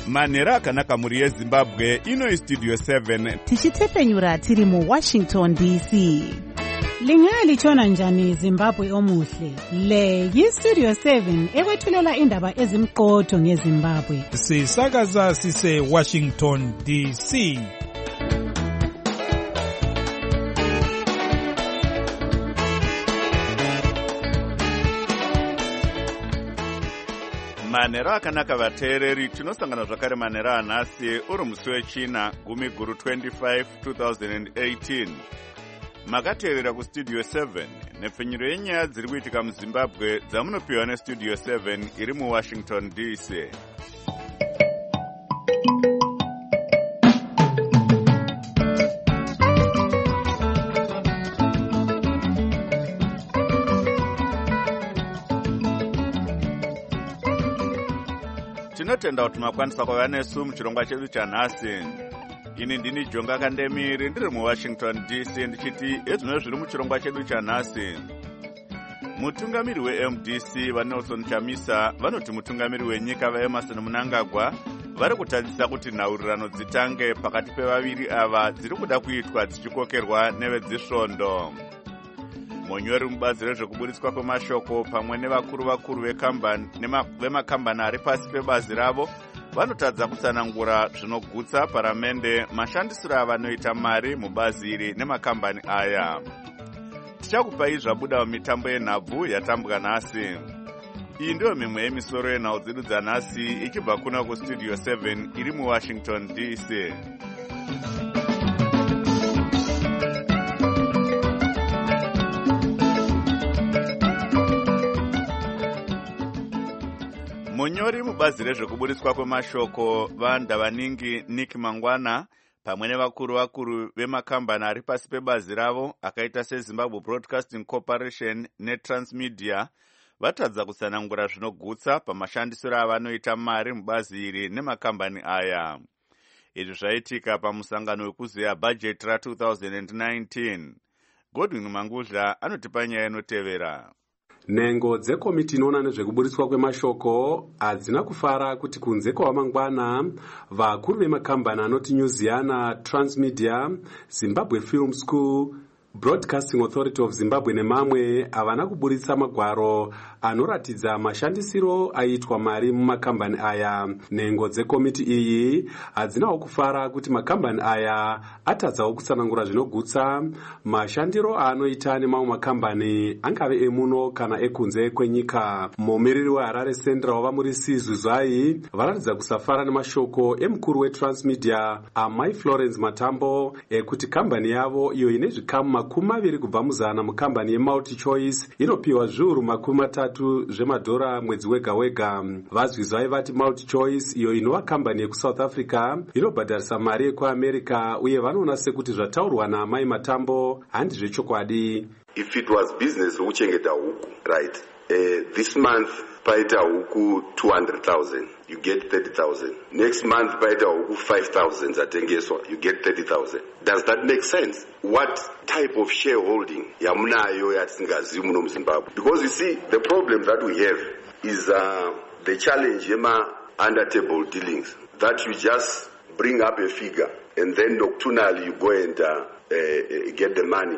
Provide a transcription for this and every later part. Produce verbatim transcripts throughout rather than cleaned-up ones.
manhero akanaka muri yezimbabwe. Ino istudio seven tichitefenyura tiri mu Washington D C. Lingalitshona njani Zimbabwe omuhle? Le yistudio seven ekwethulela indaba ezimqotho ngeZimbabwe. Sisakaza sise Washington D C. manhero akanaka vateereri, tinosangana zvakare manhero anhasi uri musi wechina gumi guru twenty-five twenty eighteen. Makateerera kustudio seven nepfenyuro yenyaya dziri kuitika muZimbabwe dzamunopiwa nestudio seven iri muWashington D C. Tinotenda kuti makwanisa kuva nesu muchirongwa chedu chanhasi. Ini ndini Jonga Kandemiri ndiri muWashington D C ndichiti ezvino zviri muchirongwa chedu chanhasi. Mutungamiri weM D C vaNelson Chamisa vanoti mutungamiri wenyika vaEmerson Mnangagwa vari kutarisira kuti nhaurirano dzitange pakati pevaviri ava dziri kuda kuitwa dzichikokerwa nevezvisvondo. Munyori mubazi rezvekuburitswa kwemashoko pamwe nevakuru vakuru vemakambani ari pasi pebazi ravo vanotadza kutsanangura zvinogutsa paramende mashandisiro avanoita mari mubazi iri nemakambani aya. Tichakupai zvabuda mumitambo yenhabvu yatambwa nhasi. Iyi ndiyo mimwe yemisoro yenhau dzedu dzanhasi ichibva kuna kustudio seven iri muWashington D C. Munyori mubazi rezvekuburitswa kwemashoko vaNdavaningi Nick Mangwana pamwe nevakuru vakuru vemakambani ari pasi pebazi ravo akaita seZimbabwe Broadcasting Corporation neTransmedia vatadza kutsanangura zvinogutsa pamashandisiro avanoita mari mubazi iri nemakambani aya. Izvi zvaitika pamusangano wekuzeya bajeti ra twenty nineteen. Godwin Mangudla anotipa nyaya inotevera. Nhengo dzekomiti inoona nezvekuburitswa kwemashoko hadzina kufara kuti kunze kwamangwana vakuru vemakambani anoti Newsiana, Transmedia, Zimbabwe Film School, Broadcasting Authority of Zimbabwe nemamwe havana kuburitsa magwaro anoratidza mashandisiro aitwa mari mumakambani aya. Nhengo dzekomiti iyi hadzinawo kufara kuti makambani aya atadzawo kutsanangura zvinogutsa mashandiro anoita nemamwe makambani angave emuno kana ekunze kwenyika. Mumiriri weHarare Central wava muri Sizwe Zai varatidza kusafara nemashoko emukuru weTransmedia Amai Florence Matambo ekuti kambani yavo iyo ine zvikamu makumi maviri kubva muzana mukambani yeMultichoice inopiwa zviuru makumi matatu zvemadhora mwedzi wega wega. Vazvizwai vati Multichoice iyo inova kambani yekuSouth Africa inobhadharisa mari yekuAmerica uye vanoona sekuti zvataurwa naAmai Matambo handizvo chokwadi. If it was business rokuchengeta huku, right, uh, this month paita huku two hundred thousand, you get thirty thousand. Next month paita huku five thousand zatengeswa, you get thirty thousand. Does that make sense? What type of shareholding yamunayo yatisingazivi muno muZimbabwe? Because you see, the problem that we have is uh, the challenge yema under table dealings, that you just bring up a figure and then nocturnally you go and uh, uh, get the money.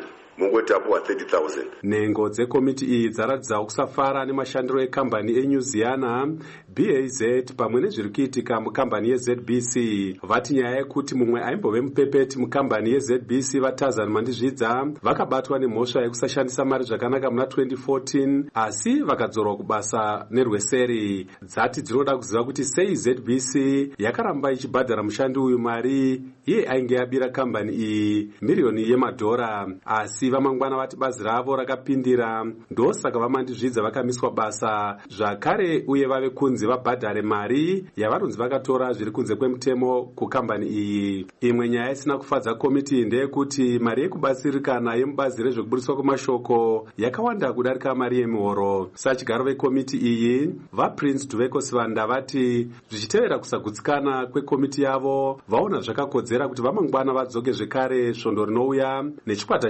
thirty thousand. Nhengo dzekomiti iyi dzaratidzawo kusafara nemashandiro ekambani eNewsiana, B A Z pamwe nezviri kuitika mukambani yeZ B C. Vati nyaya yekuti mumwe aimbove mupepeti mukambani yeZ B C vaTazani Mandizvidza vakabatwa nemhosva yekusashandisa mari zvakanaka muna twenty fourteen asi vakadzorwa kubasa nerweseri. Dzati dzinoda kuziva kuti sei Z B C yakaramba ichibhadhara mushandi uyu mari iye ainge yabira kambani iyi miriyoni yemadhora. Asi vamangwana vati bazi ravo rakapindira, ndosaka vaMandizvidza vakamiswa basa zvakare uye vave kunzi vabhadhare mari yavanonzi vakatora zviri kunze kwemutemo kukambani iyi. Imwe nyaya isina kufadza komiti ndeyekuti mari yekubatsirikana yemubazi rezvekuburitswa kwemashoko yakawanda kudarika mari yemihoro. Sachigaro vekomiti iyi vaPrince Duvekosivanda vati zvichitevera kusagutsikana kwekomiti yavo vaona zvakakodzera kuti vamangwana vadzoke zvekare svondo rinouya nechikwata chavo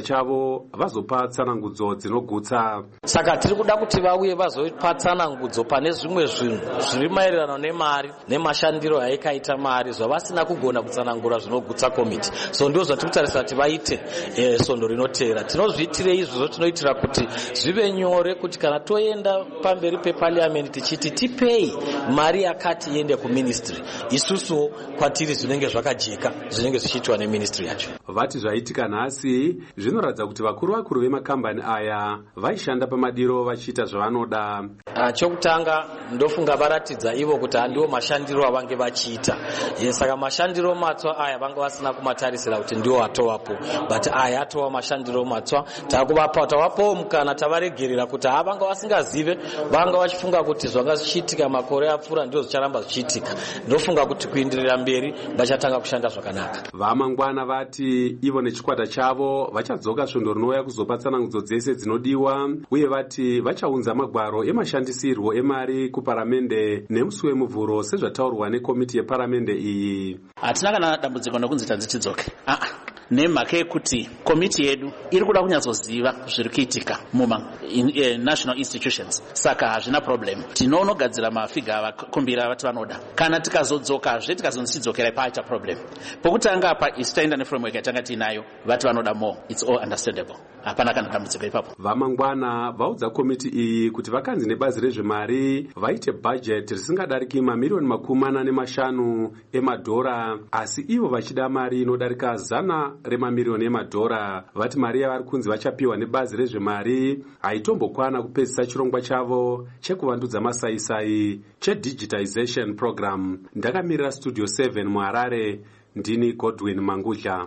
chavo vazopa tsanangudzo dzinogutsa. Saka tiri kuda kuti vauye vazopa tsanangudzo pane zvimwe zvinhu zviri maererano nemari nemashandiro ayakaita mari zvavasina kugona kutsanangura zvinogutsa komiti. So ndio zvatiri kutarisa kuti vaite eh, sondo rinoteera. Tinozviitire izvozvo tinoitira kuti zvive nyore kuti kana toenda pamberi peparliament tichiti tipei mari yakati iende kuministry, isusu kwatiri zvinenge zvakajeka zvinenge zvichiitwa neministry yacho. Vati zvaitika nhasi zvinoratidza kuti vakuru vakuru vemakambani aya vaishanda pamadiro vachiita zvavanoda. Chokutanga ndofunga varatidza ivo kuti handiwo mashandiro avange vachiita. Saka mashandiro matsva aya vanga vasina kumatarisira kuti ndiwo atovapo, but aya atova mashandiro matsva. Takuvapa tavapawo mukana tavaregerera kuti havanga vasingazive, vanga vachifunga kuti zvanga zvichiitika makore apfuura ndiwo zvicharamba zvichiitika. Ndofunga kuti kuenderera mberi vachatanga kushanda zvakanaka. Vamangwana vati ivo nechikwata chavo vachadzoka svondo rinouya kuzopa tsanangudzo dzese dzinodiwa, uye vati vachaunza magwaro emashandisirwo emari kuparamende nemusi wemuvhuro sezvataurwa nekomiti yeparamende iyi. Hatina kana dambudziko nokunzi tadzitidzoke. Ah, nemhaka yekuti komiti yedu iri kuda kunyatsoziva zviri kuitika muma in, uh, national institutions. Saka hazvina problem. Tinonogadzira mafiga avakumbira vati vanoda. Kana tikazodzokazve tikazonzi tidzokera paita problem. Pokutanga apa isitaenda neframework yatanga tinayo vati vanoda more. It's all understandable. Hapana kana dambudziko ipapo. Vamangwana vaudza komiti iyi kuti vakanzi nebazi rezvemari vaite budget risingadariki mamiliyoni makumi mana nemashanu emadhora, asi ivo vachida mari inodarika zana remamiliyoni emadhora. Vati mari yavari kunzi vachapiwa nebazi rezvemari haitombokwana kupedzisa chirongwa chavo chekuvandudza masaisai chedigitization program. Ndakamirira studio seven muHarare, ndini Godwin Mangudla.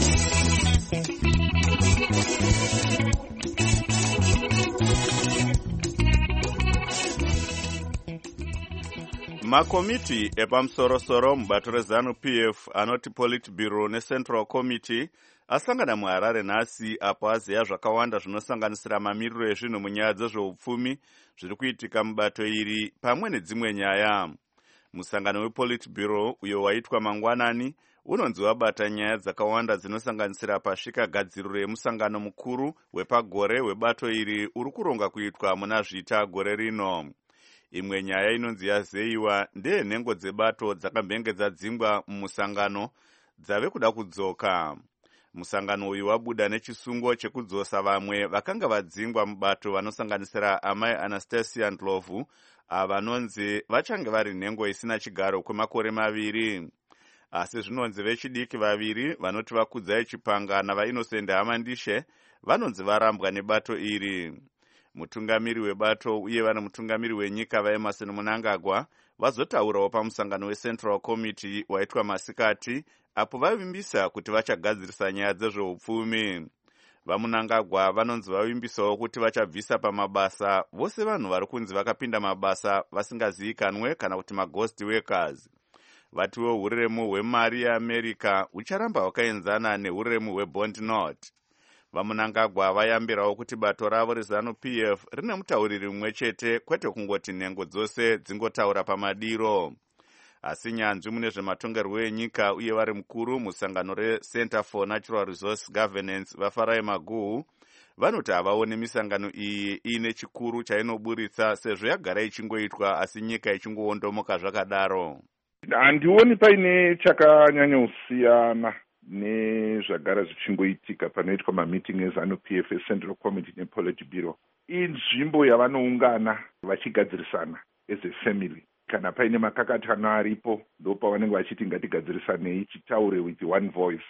Makomiti epamusoro-soro mubato reZANU-P F anoti Politburo neCentral Committee asangana muHarare nhasi apo aziya zvakawanda zvinosanganisira mamiriro ezvinhu munyaya dzezveupfumi zviri kuitika mubato iri pamwe nedzimwe nyaya. Musangano wePolitburo uyo waitwa mangwanani unonzi wabata nyaya dzakawanda dzinosanganisira pasvikagadziriro yemusangano mukuru wepagore webato iri uri kuronga kuitwa muna zvita gore rino. Imwe nyaya inonzi yazeyiwa ndeyenhengo dzebato dzakambenge dzadzingwa mumusangano dzave kuda kudzoka. Musangano uyu wabuda nechisungo chekudzosa vamwe vakanga vadzingwa mubato vanosanganisira amai Anastasia Ndlovu avanonzi vachange vari nhengo isina chigaro kwemakore maviri. Asi zvinonzi vechidiki vaviri vanoti Vakudzai Chipanga navaInnocent Hamandishe vanonzi varambwa nebato iri. Mutungamiri webato uye vana mutungamiri wenyika vaEmerson Mnangagwa vazotaurawo pamusangano weCentral Committee waitwa masikati apo vavimbisa kuti vachagadzirisa nyaya dzezveupfumi. VaMnangagwa vanonzi vavimbisawo kuti vachabvisa pamabasa vose vanhu vari kunzi vakapinda mabasa vasingazivikanwe kana kuti maghost workers. Vatiwo huremu hwemari yeAmerica hucharamba hwakaenzana nehuremu hwebond note. VaMnangagwa vayambirawo kuti bato ravo reZANU-P F rine mutauriri mumwe chete kwete kungoti nhengo dzose dzingotaura pamadiro. Asi nyanzvi mune zvematongerwo enyika uye vari mukuru musangano reCenter for Natural Resource Governance vaFarai Maguhu vanoti havaoni misangano iyi ine chikuru chainoburitsa sezvo yagara ichingoitwa asi nyika ichingoondomoka zvakadaro. Handioni paine chakanyanyosiyana nezvagara zvichingoitika panoitwa mameeting eZANU-P F eCentral Committee nePolitburo. Inzvimbo yavanoungana vachigadzirisana as a family. Kana paine makakatano aripo ndopa vanenge vachiti ngatigadzirisanei chitaure with one voice.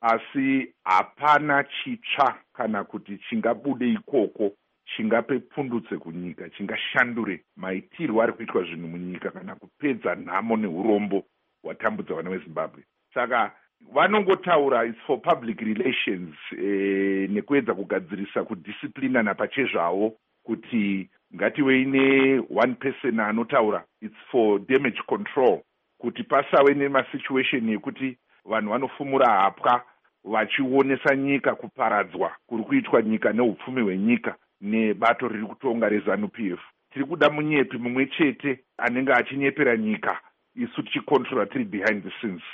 Asi hapana chitsva kana kuti chingabude ikoko chingape pundutse kunyika, chingashandure maitirwo ari kuitwa zvinhu munyika kana kupedza nhamo neurombo hwatambudza vana veZimbabwe. Saka vanongotaura it's for public relations eh, nekuedza kugadzirisa kudisciplinana pachezvawo kuti ngative ine one person anotaura it's for damage control kuti pasave nemasituation yekuti vanhu vanofumura hapwa vachionesa nyika kuparadzwa kuri kuitwa nyika neupfumi hwenyika nebato riri kutonga reZANU-P F. Tiri kuda munyepi mumwe chete anenge achinyepera nyika isu tichikontrola tiri behind the scenes.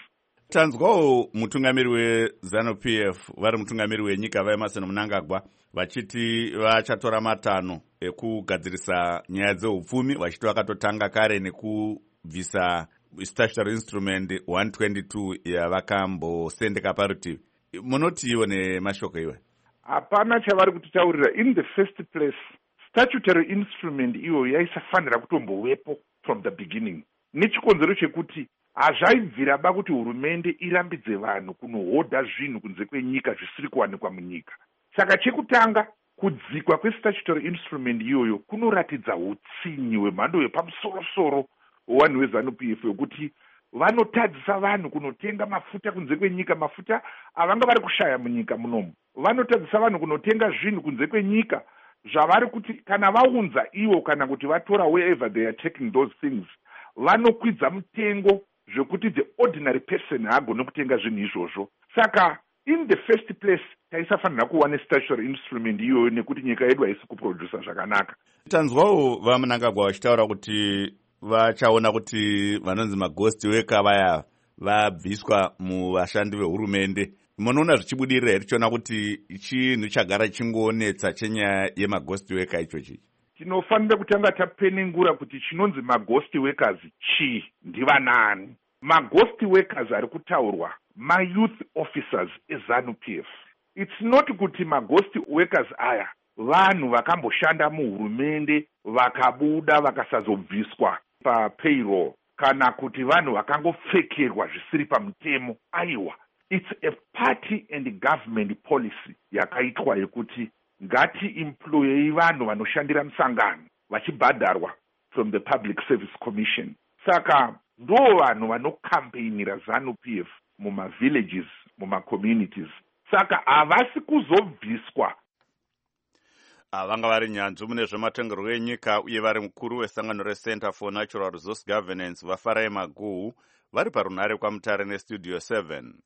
Tanzwawo mutungamiri weZanu-P F vari mutungamiri wenyika vaEmerson Mnangagwa vachiti vachatora matanho ekugadzirisa nyaya dzeupfumi, vachiti vakatotanga kare nekubvisa statutory instrument one twenty-two yavakambosendeka parutivi. Munotiwo nemashoko iwe? Hapana chavari kutitaurira. In the first place, statutory instrument iyo yaisafanira kutombowepo from the beginning. Nechikonzero chekuti hazvaibvira ba kuti hurumende irambidze vanhu kunohodha zvinhu kunze kwenyika zvisiri kuwanikwa munyika. Saka chekutanga kudzikwa kwestatutory instrument iyoyo kunoratidza utsinyi hwemhando yepamusoro-soro hwevanhu veZanu-P F wekuti vanotadzisa vanhu kunotenga mafuta kunze kwenyika, mafuta avanga vari kushaya munyika munomu. Vanotadzisa vanhu kunotenga zvinhu kunze kwenyika zvavari kuti kana vaunza ivo kana kuti vatora wherever they are taking those things, vanokwidza mutengo zvekuti the ordinary person haagone kutenga zvinhu izvozvo. Saka in the first place taisafanira kuva nestatutory instrument iyoyo nekuti nyika yedu haisi kuprodusa zvakanaka. Tanzwawo vaMnangagwa vachitaura kuti vachaona kuti vanonzi maghost worker vaya vabviswa muvashandi vehurumende. Munoona zvichibudirira here tichiona kuti chinhu chagara chingoonetsa chenyaya yemaghost worker ichochi? Tinofanira kutanga tapenengura kuti chinonzi maghost workers chi ndivanani. Maghost workers ari kutaurwa ma-youth officers eZanu-P F. It's not kuti maghost workers aya vanhu vakamboshanda muhurumende vakabuda vakasazobviswa papayroll kana kuti vanhu vakangopfekerwa zvisiri pamutemo. Aiwa, it's a party and government policy yakaitwa yekuti ngati employei vanhu vanoshandira musangano vachibhadharwa from the Public Service Commission. Saka ndo vanhu vanokampenira ZANU-P F muma-villages, muma-communities. Saka havasi kuzobviswa. Vanga vari nyanzvi mune zvematongerwo enyika uye vari mukuru wesangano reCenter for Natural Resource Governance vaFarai Maguhu vari parunhare kwaMutare neStudio seven.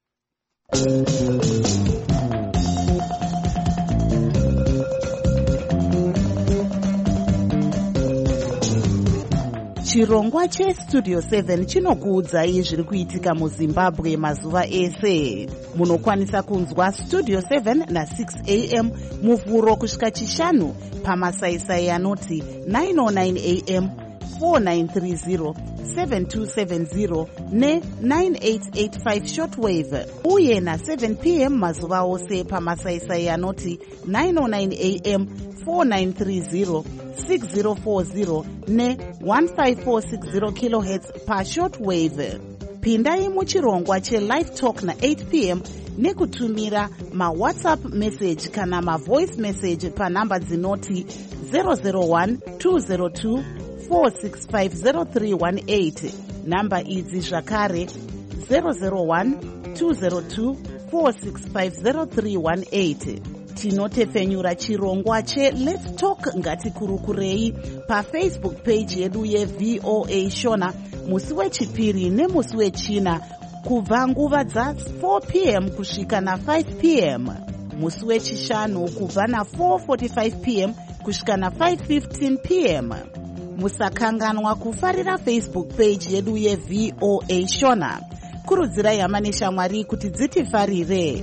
Chirongwa cheStudio seven chinokuudzai zviri kuitika muZimbabwe mazuva ese. Munokwanisa kunzwa Studio seven na six a m muvhuro kusvika chishanu pamasaisai anoti nine oh nine a m, four nine three zero, seven two seven zero ne nine eight eight five shortwave uye na seven p m mazuva ose pamasaisai anoti nine oh nine a m, four nine three zero, six zero four zero ne one five four six zero kilohertz pa shortwave. Pindai muchirongwa cheLive Talk na eight p m nekutumira ma-WhatsApp message kana ma-voice message pa namba dzinoti zero zero one two zero two four six five zero three one eight. Namba idzi zvakare zero zero one two zero two four six five zero three one eight. Tinotefenyura chirongwa che Let's Talk Ngatikurukurei pa Facebook page yedu ye V O A Shona musi wechipiri nemusi wechina kubva nguva dza four p m kusvika na five p m. Musi wechishanu kubva na four forty-five p m kusvika na five fifteen p m. Musakanganwa kufarira Facebook page yedu ye V O A Shona. Kurudzirai hama neshamwari kuti dzitifarire.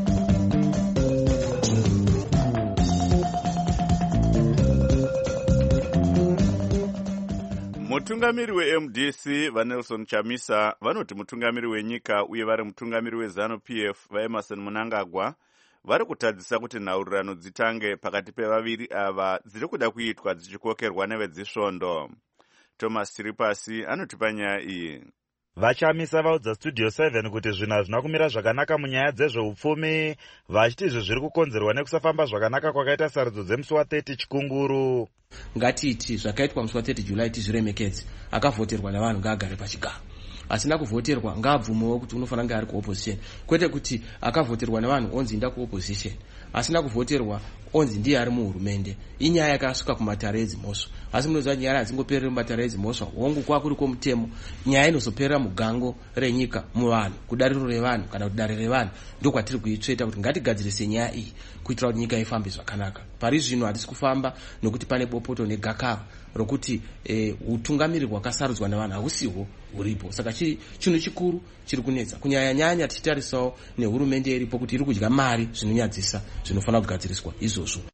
Mutungamiri weM D C vaNelson Chamisa vanoti mutungamiri wenyika uye vari mutungamiri weZanu-P F vaEmerson Mnangagwa vari kutadzisa kuti nhaurirano dzitange pakati pevaviri ava dziri kuda kuitwa dzichikokerwa nevedzisvondo. Thomas Tiripasi anotipa nyaya iyi. Vachamisa vaudza Studio seven kuti zvinhu hazvina kumira zvakanaka munyaya dzezveupfumi, vachiti izvi zviri kukonzerwa nekusafamba zvakanaka kwakaita sarudzo dzemusi wa-thirty chikunguru. Ngatiti zvakaitwa musi wa-thirty July tizviremekedze. Akavhoterwa navanhu ngaagare pachigaro. Asina kuvhoterwa ngaabvumewo kuti unofanira kunge ari kuopposition. Kwete kuti akavhoterwa navanhu onzi inda kuopposition. asina kuvhoterwa onzi ndiye ari muhurumende. Inyaya yakasvika kumatare edzimhosva, asi munoziva nyaya hadzingopereri mumatare edzimhosva, hongu kwakuri kwomutemo. Nyaya inozoperera mugango renyika, muvanhu, kudariro revanhu kana kuti dare revanhu. Ndokwatiri kuitsveta kuti ngatigadzirise nyaya iyi kuitira kuti nyika ifambe zvakanaka. Pari zvino hatisi kufamba nokuti pane bopoto negakava rokuti utungamiri hwakasarudzwa navanhu hausiho huripo. Saka chinhu chikuru chiri kunetsa kunyanya nyanya tichitarisawo nehurumende iripo kuti iri kudya mari zvinonyadzisa zvinofanira kugadziriswa izvozvo.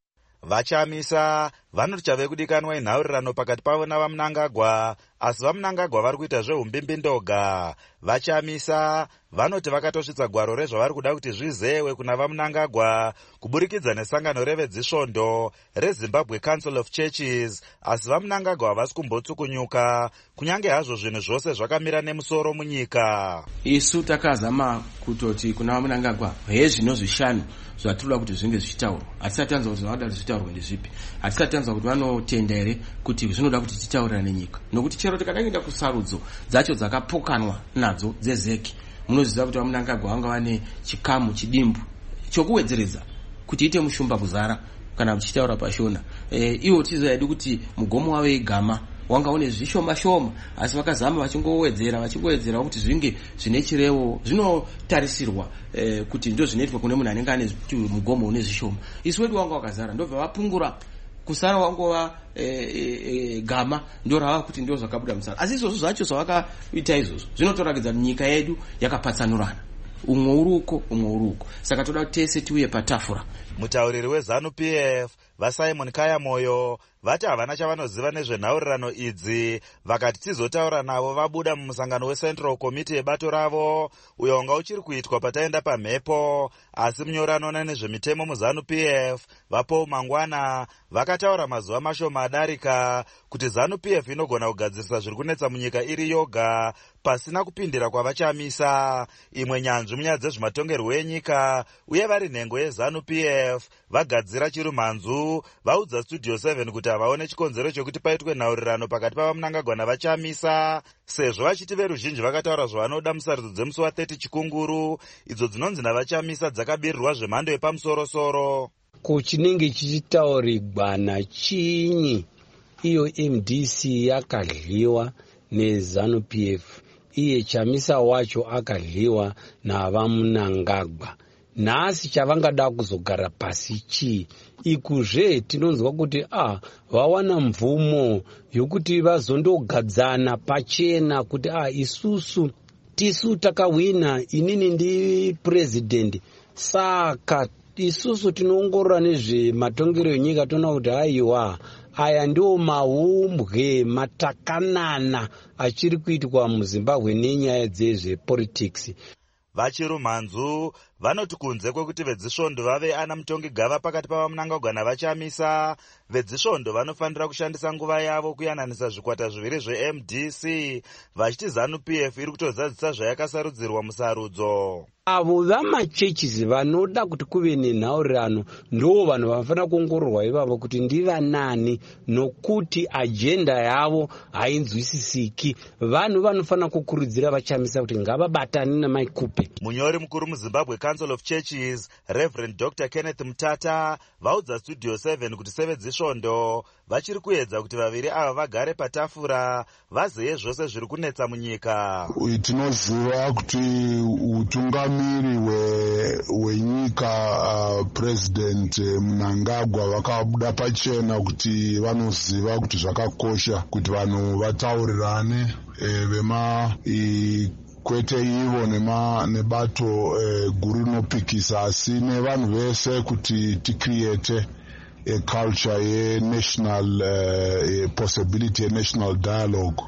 Vachamisa vanoti chave kudikanwa inhaurirano pakati pavo navamunangagwa, asi vamunangagwa vari kuita zveumbimbi ndoga. Vachamisa vanoti vakatosvitsa gwaro rezvavari kuda kuti zvizewe kuna vamunangagwa kuburikidza nesangano revedzisvondo reZimbabwe Council of Churches, asi vamunangagwa havasi kumbotsukunyuka kunyange hazvo zvinhu zvose zvakamira nemusoro munyika. Isu takazama kutoti kuna vamunangagwa hezvino zvishanu zvatinoda kuti zvinge zvichitaurwa. Hatisati tanzwa kuti zvavada zvichitaurwa ndezvipi. Hatisati tanzwa kuti vanotenda here kuti zvinoda kuti titaurira nenyika. Nokuti chero tikadaenda kusarudzo dzacho dzakapokanwa nadzo dzezeki, munoziva kuti vamunangagwa vanga vane chikamu chidimbu chokuwedzeredza kuti ite mushumba kuzara kana muchitaura pashona. E, iwo tizoyadi kuti mugomo wavo igama wanga une zvishoma shoma, asi vakazama vachingowedzera vachingowedzera kuti zvinge zvine chirevo zvinotarisirwa eh, kuti ndo zvinoitwa kune munhu anenge ane mugomo une zvishoma. Isu wedu wanga wakazara ndobva vapungura kusara wangova e, e, e, gama ndo rava kuti ndo zvakabuda musara. Asi izvozvo zvacho zvavakaita izvozvo zvinotorakidza kuti nyika yedu yakapatsanurana, umwe uruko umwe uruko. Saka toda kuti tese tiuye patafura. Mutauriri weZanu P F vaSimon Kaya Moyo vati havana chavanoziva nezvenhaurirano idzi, vakati tizotaura navo vabuda mumusangano weCentral Committee yebato ravo uyo wanga uchiri kuitwa pataenda pamhepo. Asi munyori anoona nezvemitemo muZanu P F vaPaul Mangwana vakataura mazuva mashoma adarika kuti Zanu P F inogona kugadzirisa zviri kunetsa munyika iri yoga pasina kupindira kwavachamisa. Imwe nyanzvi munyaya dzezvematongerwo enyika uye vari nhengo yeZanu P F vagadzira chirumhanzu vaudza Studio seven kuti havaone chikonzero chokuti paitwe nhaurirano pakati pavamunangagwa navachamisa, sezvo vachiti veruzhinji vakataura zvavanoda musarudzo dzemusi wa30 chikunguru idzo dzinonzi navachamisa dzakabirirwa zvemhando yepamusorosoro. Kuchinenge chichitaurirwana chinyi iyo M D C yakadliwa neZanu P F, iye chamisa wacho akadliwa navamunangagwa. Nhasi chavangada kuzogara pasi chii? Ikuzve tinonzwa kuti ah vawana mvumo yokuti vazondogadzana pachena kuti ah isusu tisu takawina, inini ndi president, saka isusu tinoongorora nezvematongero enyika toona kuti haiwa aya ndiwo maumbwe matakanana achiri kuitwa muZimbabwe nenyaya dzezvepolitics. Vachirumhanzu vanoti kunze kwekuti vedzisvondo vave ana mutongi gava pakati pavamunangagwa navachamisa, vedzisvondo vanofanira kushandisa nguva yavo kuyananisa zvikwata zviviri zveM D C, vachiti Zanu P F iri kutozadzisa zvayakasarudzirwa musarudzo. Avo vamachechisi vanoda kuti kuve nenhaurirano ndo vanhu vanofanira kuongororwa ivavo kuti ndivanani, nokuti ajenda yavo hainzwisisiki. Vanhu vanofanira kukurudzira vachamisa kuti ngavabatane namaikupe. Munyori mukuru muZimbabwe Council of Churches Reverend Doctor Kenneth Mutata vaudza Studio seven kuti sevedzisvondo vachiri kuedza kuti vaviri ava vagare patafura vazeye zvose zviri kunetsa munyika. Tinoziva kuti utungamiri wenyika uh, President Mnangagwa vakabuda pachena kuti vanoziva kuti zvakakosha kuti vanhu vataurirane e, vema i, kwete ivo nema nebato e, guru rinopikisa asi nevanhu vese kuti ticreate a culture ye national uh, a possibility a national dialogue.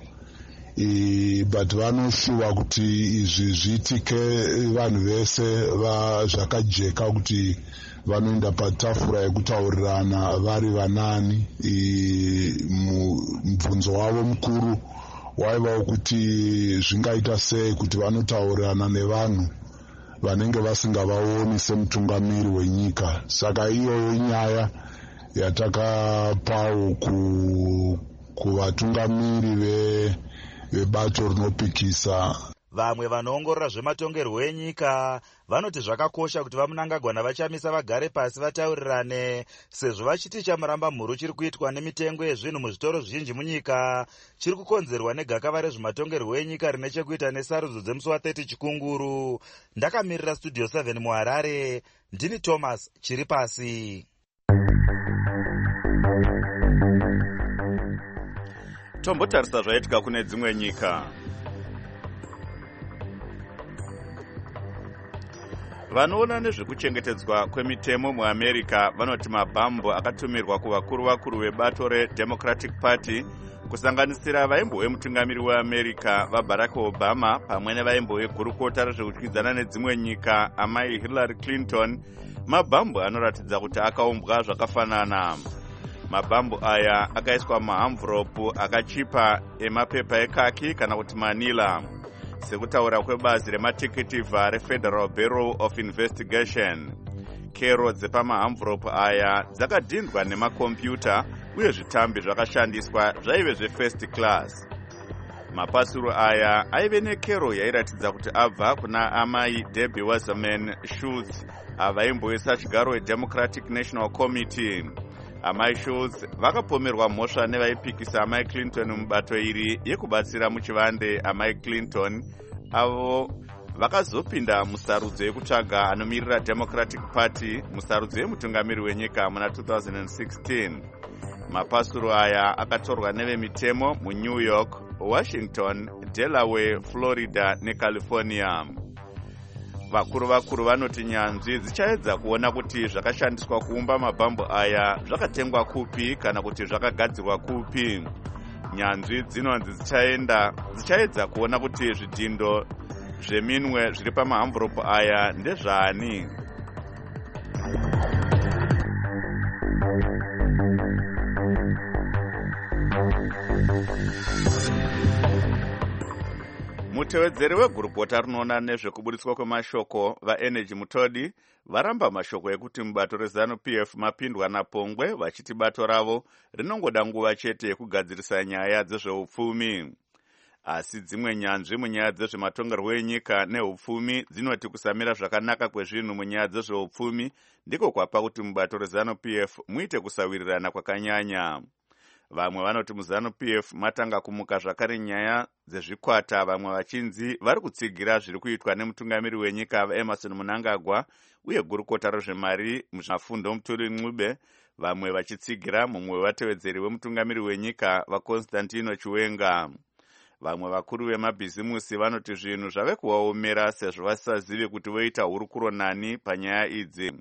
I, but vanoshuva kuti izvi zviitike vanhu vese zvakajeka kuti vanoenda patafura yekutaurirana vari vanani. Mubvunzo wavo mukuru waivawo kuti zvingaita sei kuti vanotaurirana nevanhu vanenge vasingavaoni semutungamiri wenyika. Saka iyoyo inyaya yatakapawo ku kuvatungamiri ve vebato rinopikisa. vamwe vanoongorora zvematongerwo enyika vanoti zvakakosha kuti vaMnangagwa vachamisa vagare pasi vataurirane, sezvo vachiti chamuramba mhuru chiri kuitwa nemitengo yezvinhu muzvitoro zvizhinji munyika chiri kukonzerwa negakava rezvematongerwo enyika rine chekuita nesarudzo dzemusi wathirty chikunguru. Ndakamirira studio seven muHarare, ndini Thomas chiri pasi. Tombotarisa zvaitika kune dzimwe nyika. Vanoona nezvekuchengetedzwa kwemitemo muAmerica vanoti mabhambo akatumirwa kuvakuru vakuru vebato reDemocratic Party kusanganisira vaimbo vemutungamiri weAmerica vaBarack Obama pamwe nevaimbo vegurukota rezvekudyidzana nedzimwe nyika amai Hillary Clinton, mabhambo anoratidza kuti akaumbwa zvakafanana. Mabhambo aya akaiswa mahamvuropu akachipa emapepa ekaki kana kuti manila, sekutaura kwebazi remateketivha reFederal Bureau of Investigation. Kero dzepamahamvuropu aya dzakadhindwa nemakombiyuta uye zvitambi zvakashandiswa zvaive zve-first class. Mapasuro aya aive nekero yairatidza kuti abva kuna amai Debbie Wasserman Schultz avaimboisa chigaro weDemocratic National Committee. Amai Schultz vakapomerwa mhosva nevaipikisa amai Clinton mubato iri yekubatsira muchivande amai Clinton, avo vakazopinda musarudzo yekutsvaga anomirira Democratic Party musarudzo yemutungamiri wenyika muna two thousand sixteen. Mapasuro aya akatorwa nevemitemo muNew York, Washington, Delaware, Florida neCalifornia. Vakuru vakuru vanoti nyanzvi dzichaedza kuona kuti zvakashandiswa kuumba mabhambo aya zvakatengwa kupi kana kuti zvakagadzirwa kupi. Nyanzvi dzinonzi dzichaenda dzichaedza kuona kuti zvidhindo zveminwe zviri pamahamvuropu aya ndezvani. Mutevedzeri wegurukota rinoona nezvekuburitswa kwemashoko vaEnergy Mutodi varamba mashoko ekuti mubato reZanu-P F mapindwa napongwe, vachiti bato ravo rinongoda nguva chete yekugadzirisa nyaya dzezveupfumi. Asi dzimwe nyanzvi munyaya dzezvematongerwo enyika neupfumi dzinoti kusamira zvakanaka kwezvinhu munyaya dzezveupfumi ndiko kwapa kuti mubato reZanu-P F muite kusawirirana kwakanyanya. Vamwe vanoti muZanu-P F matanga kumuka zvakare nyaya dzezvikwata, vamwe vachinzi vari kutsigira zviri kuitwa nemutungamiri wenyika Emmerson Mnangagwa uye gurukota rezvemari muZafundo Mutuli Ncube, vamwe vachitsigira mumwe wevatevedzeri wemutungamiri wenyika vaConstantino Chiwenga. Vamwe vakuru vemabhizimusi vanoti zvinhu zvave kuvaomera sezvo vasazive kuti voita hurukuro nani panyaya idzi.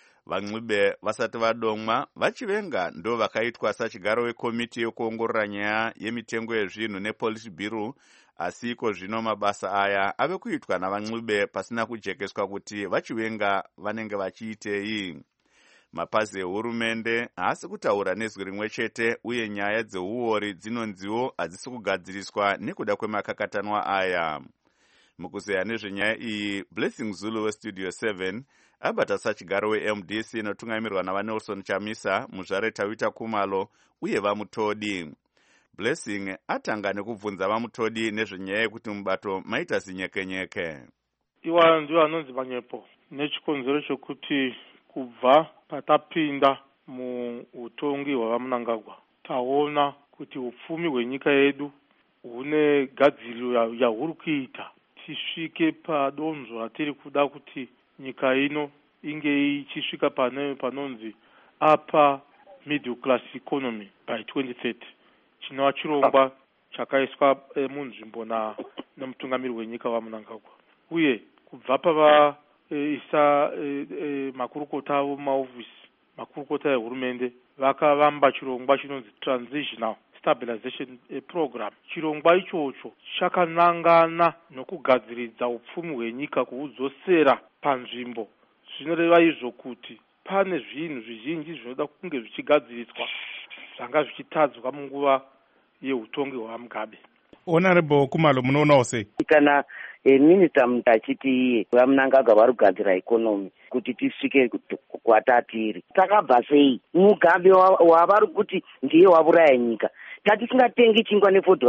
VaNcube vasati vadomwa, vaChiwenga ndo vakaitwa sachigaro wekomiti yekuongorora nyaya yemitengo yezvinhu nePolicy Bureau, asi iko zvino mabasa aya ave kuitwa navaNcube pasina kujekeswa kuti vaChiwenga vanenge vachiitei. Mapazi ehurumende haasi kutaura nezwi rimwe chete uye nyaya dzeuori dzinonziwo hadzisi kugadziriswa nekuda kwemakakatanwa aya. Mukuzeya nezvenyaya iyi, Blessing Zulu weStudio seven abata sachigaro weM D C inotungamirwa navaNelson Chamisa, muzvare Tawita Kumalo uye vaMutodi. Blessing atanga nekubvunza vaMutodi nezvenyaya yekuti mubato maita zinyekenyeke. Iwa ndiwo anonzi manyepo nechikonzero chokuti kubva patapinda muutongi hwavaMnangagwa taona kuti upfumi hwenyika yedu hune gadziriro yahuri kuita tisvike padonzvo ratiri kuda kuti nyika ino inge ichisvika pane panonzi upper middle class economy by twenty thirty. Chinova chirongwa chakaiswa e, munzvimbo na nemutungamiri wenyika waMnangagwa, uye kubva pava e, isa e, e, makurukota avo maofisi makurukota ehurumende vakavamba chirongwa chinonzi transitional stabilization program. Chirongwa ichocho chakanangana nokugadziridza upfumi hwenyika kuhudzosera panzvimbo. Zvinoreva izvo kuti pane zvinhu zvizhinji zvinoda kunge zvichigadziriswa zvanga zvichitadzwa munguva yeutongi hwaMugabe. Honorable Kumalo, munoona sei? Kana e, Minister Mutachiti vaMnangagwa vari kugadzira economy kuti tisvike kwatatiri. Takabva sei? Mugabe wavari kuti ndiye waburaya nyika. Tati tingatengi chingwa nefodhora.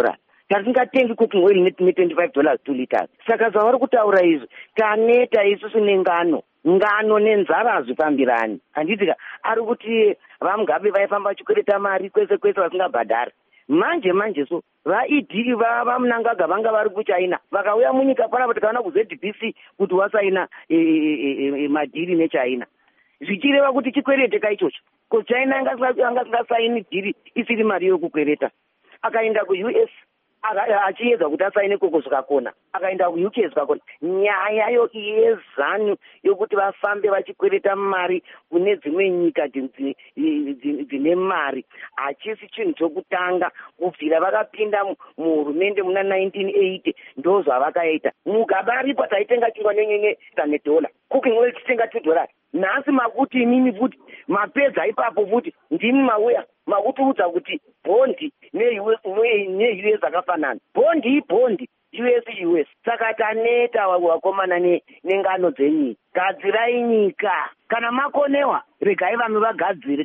tatingatengi cooking oil ne-twenty-five dollars two liters. Saka zvavari kutaura izvi taneta isusu nengano ngano nenzara hazvifambirani. Handitika ari kuti vaMugabe vaifamba vachikwereta mari kwese kwese vasingabhadhari. Manje manje so vaidhiri vaMnangagwa vanga vari kuchina vakauya munyika panapa tikaona ku Z B C kuti wasaina madhiri nechina, zvichireva kuti chikwerete kaichocho ko China angasingasaini dhiri isiri mari yokukwereta. Akaenda ku-U S achiedza kuti asaine koko zvikakona, akaenda ku-U K zvikakona. Nyaya yezano yokuti vafambe vachikwereta mari kune dzimwe nyika dzine mari hachisi chinhu chokutanga. Kubvira vakapinda muhurumende muna nineteen eighty ndo zvavakaita. Mugabe aripo taitenga chingwa nyenyenye nedhola, cooking oil tichitenga two dollars. Nhasi makuti inini futi mapedza ipapo futi ndimi mauya makutiudza kuti bhondi ne-U S akafanana, bhondi ibhondi, U S U S. Saka taneta wakomana nengano dzenyika. Gadzirai nyika, kana makonewa regai vanhu vagadzire.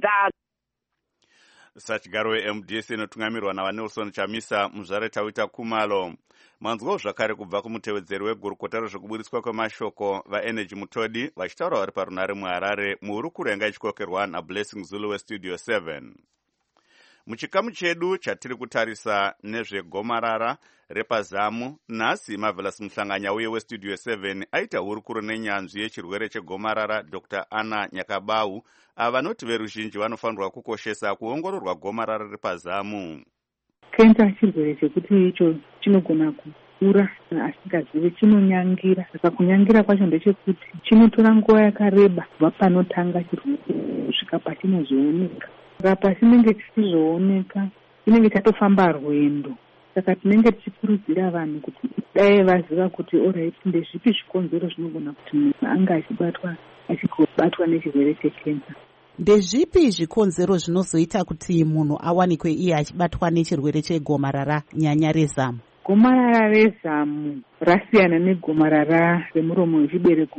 Sachigaro we-M D C inotungamirwa navanelson Chamisa muzvare Tawita Kumalo. Manzwawo zvakare kubva kumutevedzeri wegurukota rezvekuburiswa kwemashoko vaEnergy Mutodi vachitaura vari parunare muHarare muhurukuro yanga ichikokerwa naBlessing Zulu weStudio seven. Muchikamu chedu chatiri kutarisa nezvegomarara repazamu, nhasi Marvelous Muhlanganya uye weStudio seven aita hurukuro nenyanzvi yechirwere chegomarara Doctor Anna Nyakabau avanoti veruzhinji vanofanirwa kukoshesa kuongororwa gomarara repazamu. Kenza chirwere chekuti icho chinogona kukura asingazivi, chinonyangira. Saka kunyangira kwacho ndechekuti chinotora nguva yakareba kubva panotanga chirwere kusvika pachinozooneka. Saka pachinenge chichizooneka chinenge chatofamba rwendo. Saka tinenge tichikurudzira vanhu kuti dai vaziva kuti alright ndezvipi zvikonzero zvinogona kuti munhu anga achibatwa achibatwa nechirwere chekenza. Ndezvipi zvikonzero zvinozoita kuti munhu awanikwe iye achibatwa nechirwere chegomarara nyanya rezamu? Gomarara rezamu rasiyana negomarara remuromo wechibereko.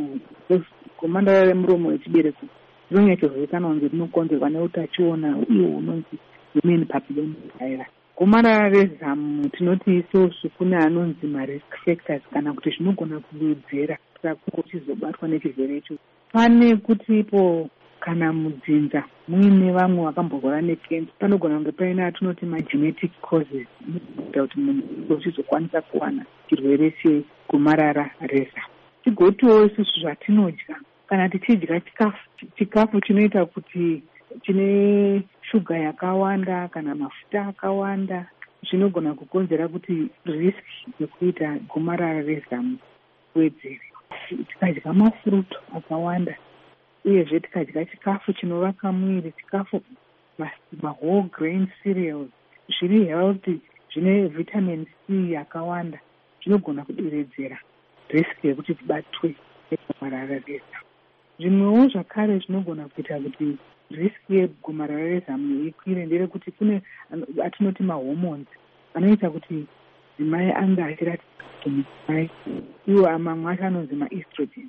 Gomarara remuromo wechibereko rinonyatsozvikanwa kunge rinokonzerwa neutachiona uye unonzi human papillomavirus. Gomarara rezamu tinoti isusu kune anonzi marisk factors kana kuti zvinogona kuwedzera kuti chizobatwa nechirwere icho. Pane kutipo kana mudzinza muine vamwe vakamborwara nekenza, panogona kunge paina atinoti magenetic causes kuita kuti munhu uchizokwanisa kuwana chirwere chegomarara rezamu. Tigotiwo isusu zvatinodya, kana tichidya chikafu chikafu chinoita kuti chine shuga yakawanda kana mafuta akawanda zvinogona kukonzera kuti risk yekuita gomarara rezamu wedzere. Tikadya mafuruto akawanda uyezve tikadya chikafu chinovaka mwiri, chikafu mahole grain cereals zviri healthy zvine vitamin C yakawanda zvinogona kuderedzera risk yekuti tibatwe negomarara rezamu. Zvimwewo zvakare zvinogona kuita kuti risk yegomarara rezamu ikwire nderekuti kune atinoti mahormones anoita kuti dzimai anga achiratidza kuti mudzimai, iwo mamwe acho anonzi maestrogen.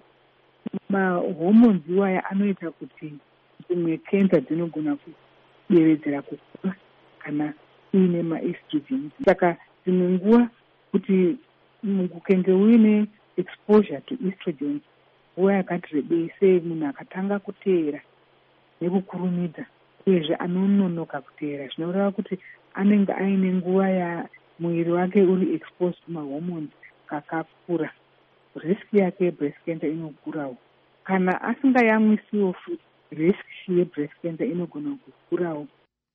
Mahormones iwaya anoita kuti dzimwe kenza dzinogona kuderedzera kukura kana uine maestrogen. Saka dzimwe nguva kuti ukenge uine exposure to estrogen nguva yakati rebei sei, munhu akatanga kuteera nekukurumidza uyezve anononoka kuteera, zvinoreva kuti anenge aine nguva ya mwiri wake uri exposed kumahormones kakakura, risk yake yebreast cancer inokurawo. Kana asingayamwisiwo futi risk yebreast cancer inogona kukurawo.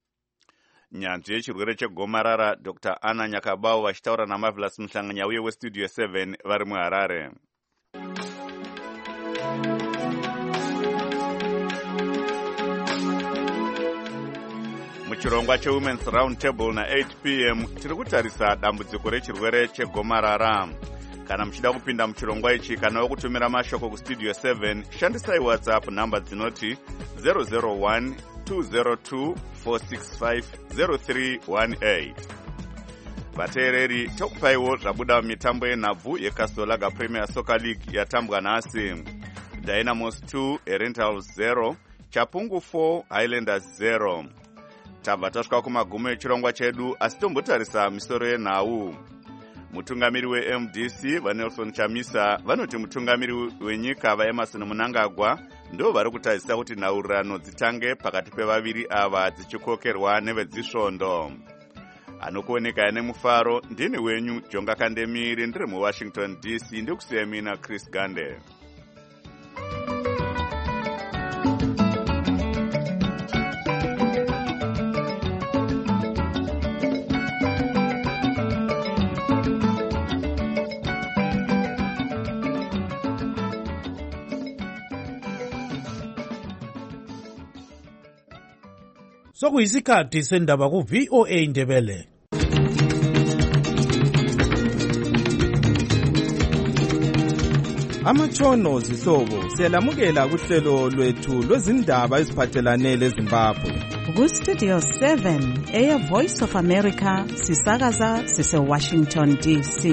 Nyanzvi yechirwere chegomarara Doctor Anna Nyakabau vachitaura naMarvelous Muhlanganya uye weStudio seven vari muHarare. Muchirongwa cheWomen's Round Table na eight p m tiri kutarisa dambudziko rechirwere chegomarara. Kana muchida kupinda muchirongwa ichi kana wokutumira mashoko kuStudio seven, shandisai WhatsApp namba dzinoti zero zero one two zero two four six five zero three one eight. Vateereri, tokupaiwo zvabuda mitambo yenhabvu yeKasolaga Premier Soccer League yatambwa nhasi. Dynamos two, Rentals zero, Chapungu four, Highlanders zero. tabva tasvika kumagumo echirongwa chedu, asi tombotarisa misoro yenhau. Mutungamiri we-M D C vaNelson Chamisa vanoti mutungamiri wenyika vaEmmerson Mnangagwa ndo vari kutarisira kuti nhaurirano dzitange pakati pevaviri ava dzichikokerwa nevedzisvondo. Anokuoneka nemufaro ndini wenyu Jonga Kandemiri, ndiri muWashington D C, ndikusiya mina Chris Gande. Sokuyisikhathi sendaba ku V O A Ndebele. Amatshono zihlobo siyalamukela kuhlelo lwethu lwezindaba eziphathelane leZimbabwe. Ku Studio seven eya Voice of America sisakaza sise Washington D C.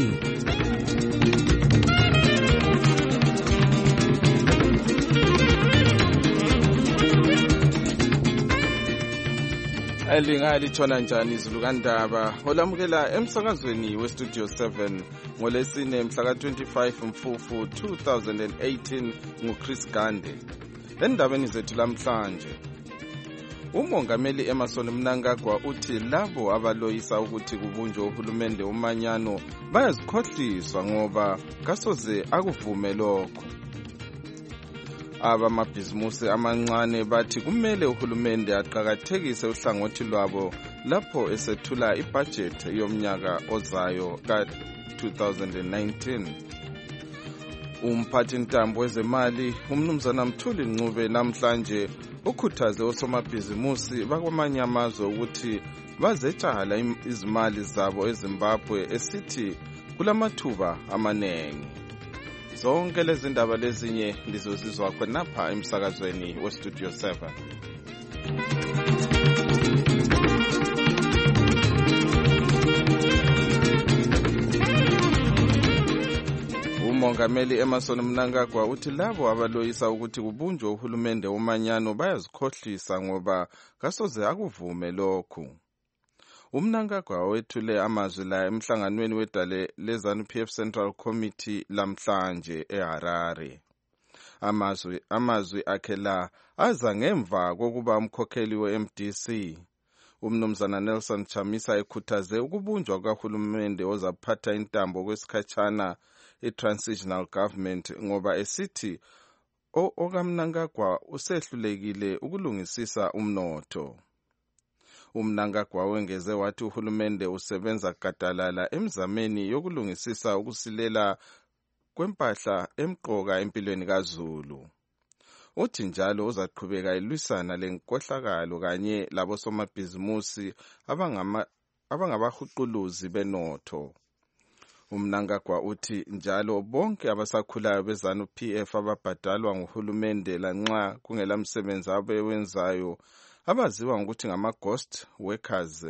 Elingali tshona njani izulu kandaba olamukela emsakazweni we Studio seven ngolesine mhla ka twenty-five Mfufu two thousand eighteen nguChris Gande. Endabeni zethu lamhlanje, umongameli Emmerson Mnangagwa uthi labo abaloyisa ukuthi kubunjwe uhulumende umanyano bayazikhohliswa ngoba kasoze akuvume lokho. Abamabhizimusi amancane bathi kumele uhulumende aqhakathekise uhlangothi lwabo lapho esethula ibudget yomnyaka ozayo ka two thousand nineteen. Umphathi ntambo wezemali umnumzana Mthuli Ncube namhlanje ukhuthaze osomabhizimusi bakwamanye amazwe ukuthi bazetshala izimali zabo eZimbabwe esithi kulamathuba amanengi. Zonke lezi ndaba lezinye lizozizwa khonapha emsakazweni we Studio seven. Umongameli Emmerson Mnangagwa uthi labo abaloyisa ukuthi kubunjwe uhulumende umanyano bayazikhohlisa ngoba kasoze akuvume lokhu. Umnangagwa wethule amazwi la emhlanganweni wedale leZANU P F Central Committee lamhlanje eHarare. Amazwi amazwi akhe la aza ngemva kokuba umkhokheli we-M D C umnumzana Nelson Chamisa ekhuthaze ukubunjwa kahulumende ozaphatha intambo kwesikhatshana i-transitional government ngoba esithi okamnangagwa usehlulekile ukulungisisa umnotho. Umnangagwa wengeze wathi uhulumende usebenza gadalala emzameni yokulungisisa ukusilela kwempahla emqoka empilweni kaZulu. Uthi njalo uzaqhubeka elwisana lenkohlakalo kanye labo somabhizimusi abangama abangabahuquluzi benotho. Umnangagwa uthi njalo bonke abasakhulayo beZANU P F ababhadalwa nguhulumende lanxa kungela msebenzi abewenzayo abaziwa ngokuthi ngama-ghost workers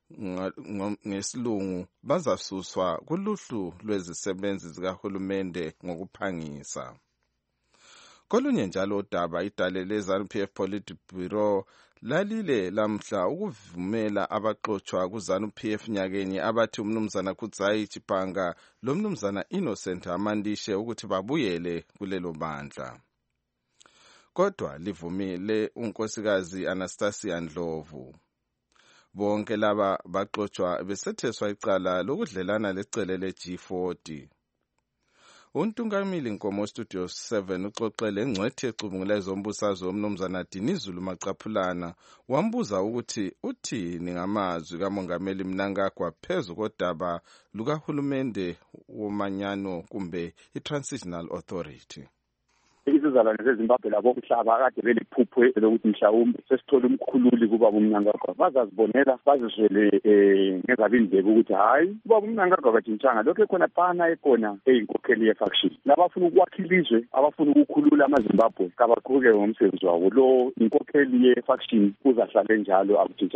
ngesilungu bazasuswa kuluhlu lwezisebenzi zikahulumende ngokuphangisa. Kolunye njalo udaba idale leZANU P F Politburo lalile lamhla ukuvumela abaxotshwa kuZANU P F nyakeni abathi umnumzana Kudzayi Chipanga lomnumzana Innocent Amandishe ukuthi babuyele kulelo bandla. Kodwa livumile unkosikazi Anastasia Ndlovu. Bonke laba baxotshwa besetheswa icala lokudlelana lecele le-G forty. Untungamili Nkomo Studio seven uxoxele engcwethi ecubungula ezombusazwe umnumzana Dinizulu Macaphulana wambuza ukuthi uthini ngamazwi kamongameli Mnangagwa phezu kodaba lukahulumende womanyano kumbe i-Transitional Authority. Izizalwane zeZimbabwe labo kuhlaba kade beliphuphwe lokuthi mhlawumbe sesithola umkhululi kuba uMnangagwa bazazibonela bazizwele eh ngezabindlebe ukuthi hayi kuba uMnangagwa batshintshanga lokho khona phana ekhona eyinkokheli yefaction labafuna ukwakhilizwe abafuna ukukhulula amaZimbabwe kabaqhubeke ngomsebenzi wabo lo inkokheli yefaction uzahlala njalo akutshintshanga.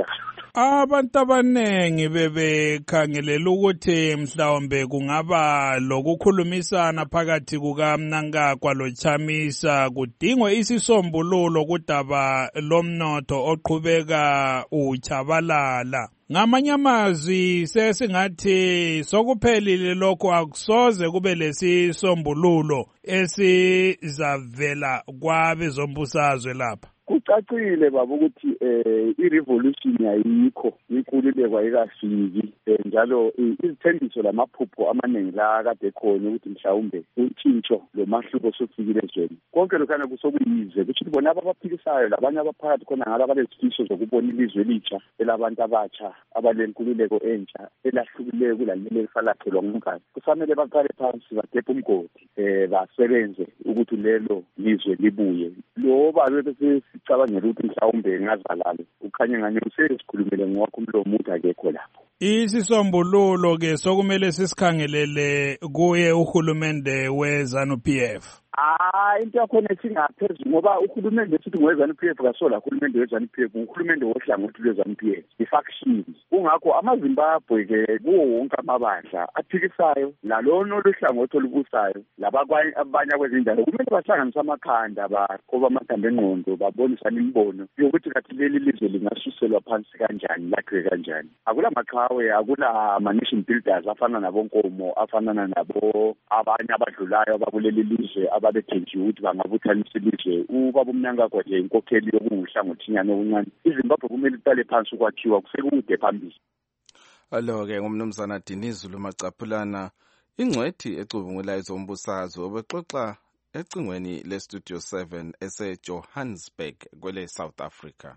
Abantu abanengi bebekhangelela ukuthi mhlawumbe kungaba lokukhulumisana phakathi kukaMnangagwa loChamisa kudingwe isisombululo kudaba lomnotho oqhubeka uchabalala. Ngamanye amazwi sesingathi sokuphelile lokho, akusoze kube lesisombululo esizavela kwabezombusazwe lapha. Kucacile baba ukuthi eh i-revolution ayikho, inkululeko ayikafiki, njalo izithembiso lamaphupho amaningi la kade khona ukuthi mhlawumbe utshintsho lomahluko sofikile ezweni konke lokhana kusokuyize kuthi bona abaphikisayo labanye abaphakathi khona ngala balezifisho zokubona ilizwe elitsha elabantu abatsha abalenkululeko entsha elahlukileyo kulaleli falakhelwa ngumkhathi. Kufanele baqale phansi bagebhe umgodi eh basebenze ukuthi lelo lizwe libuye. Lo babe bese cabangela ukuthi mhlawumbe ngazalalo ukhanye ngane usesikhulumele ngwakho umlomo umuntu akekho lapho. Isisombululo ke sokumele sisikhangelele kuye uhulumende weZANU-P F. Ah, into yakhona singaphezulu ngoba uhulumende sithi ngoweZANU-P F kasola uhulumende weZANU-P F uhulumende wohlangothi lweZANU-P F i-faction. Kungakho amaZimbabwe ke kuwo wonke amabandla aphikisayo lalona oluhlangothi olubusayo labakwanye abanye kwezindawo kumele bahlanganise amakhanda baqoba amathambo engqondo babonisana imibono yokuthi kathi leli lizwe lingasuselwa phansi kanjani lakhe kanjani. Akula maqhawe, akula ama-nation builders afana nabonkomo afana nabo abanye abadlulayo abakuleli lizwe ababethenjiwe ukuthi bangabuthanisa ilizwe. Ubaba uMnangagwa nje inkokheli yokuhlangothiyana okuncane. iZimbabwe kumele iqale phansi ukwakhiwa kusekude phambili. Alo-ke ngumnumzana Dinizulu Macaphulana, ingcwethi ecubungula ezombusazwe obexoxa ecingweni le-Studio seven ese-Johannesburg kwele South Africa.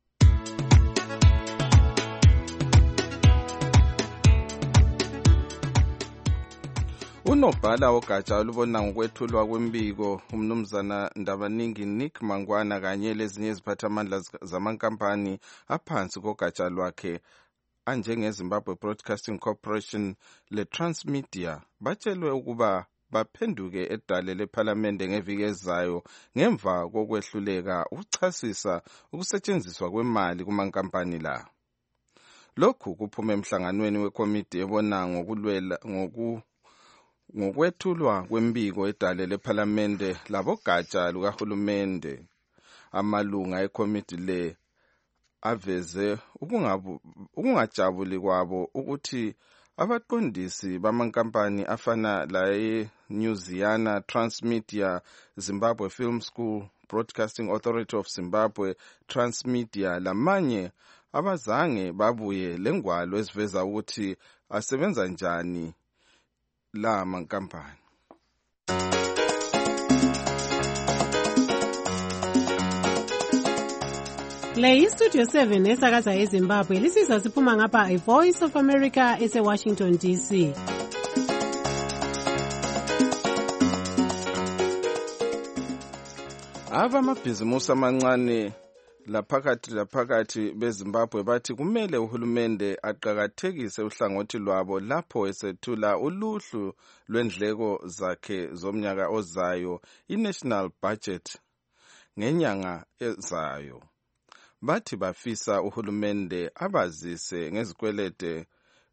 Unobhala wogatsha olubona ngokwethulwa kwembiko umnumzana Ndabaningi Nick Mangwana kanye lezinye iziphathamandla zamankampani aphansi kogatsha lwakhe anjengeZimbabwe Broadcasting Corporation le-Transmedia batshelwe ukuba baphenduke edale lephalamende ngeviki ezayo ngemva kokwehluleka ukuchasisa ukusetshenziswa kwemali kumankampani la. Lokhu kuphume emhlanganweni wekomiti ebona ngokulwela ngoku ngokwethulwa kwembiko edale lephalamende labogatsha lukahulumende. Amalunga ekomiti le aveze ukungajabuli kwabo ukuthi abaqondisi bamankampani afana laye Newsiana, Transmedia, Zimbabwe Film School, Broadcasting Authority of Zimbabwe, Transmedia lamanye abazange babuye lengwalo eziveza ukuthi asebenza njani la mankampani. Le iStudio seven esakaza eZimbabwe lisizwa siphuma ngapha iVoice of America ese-Washington D C. Aba amabhizimusi amancane laphakathi laphakathi beZimbabwe bathi kumele uhulumende aqhakathekise uhlangothi lwabo lapho esethula uluhlu lwendleko zakhe zomnyaka ozayo i-national budget ngenyanga ezayo. Bathi bafisa uhulumende abazise ngezikwelede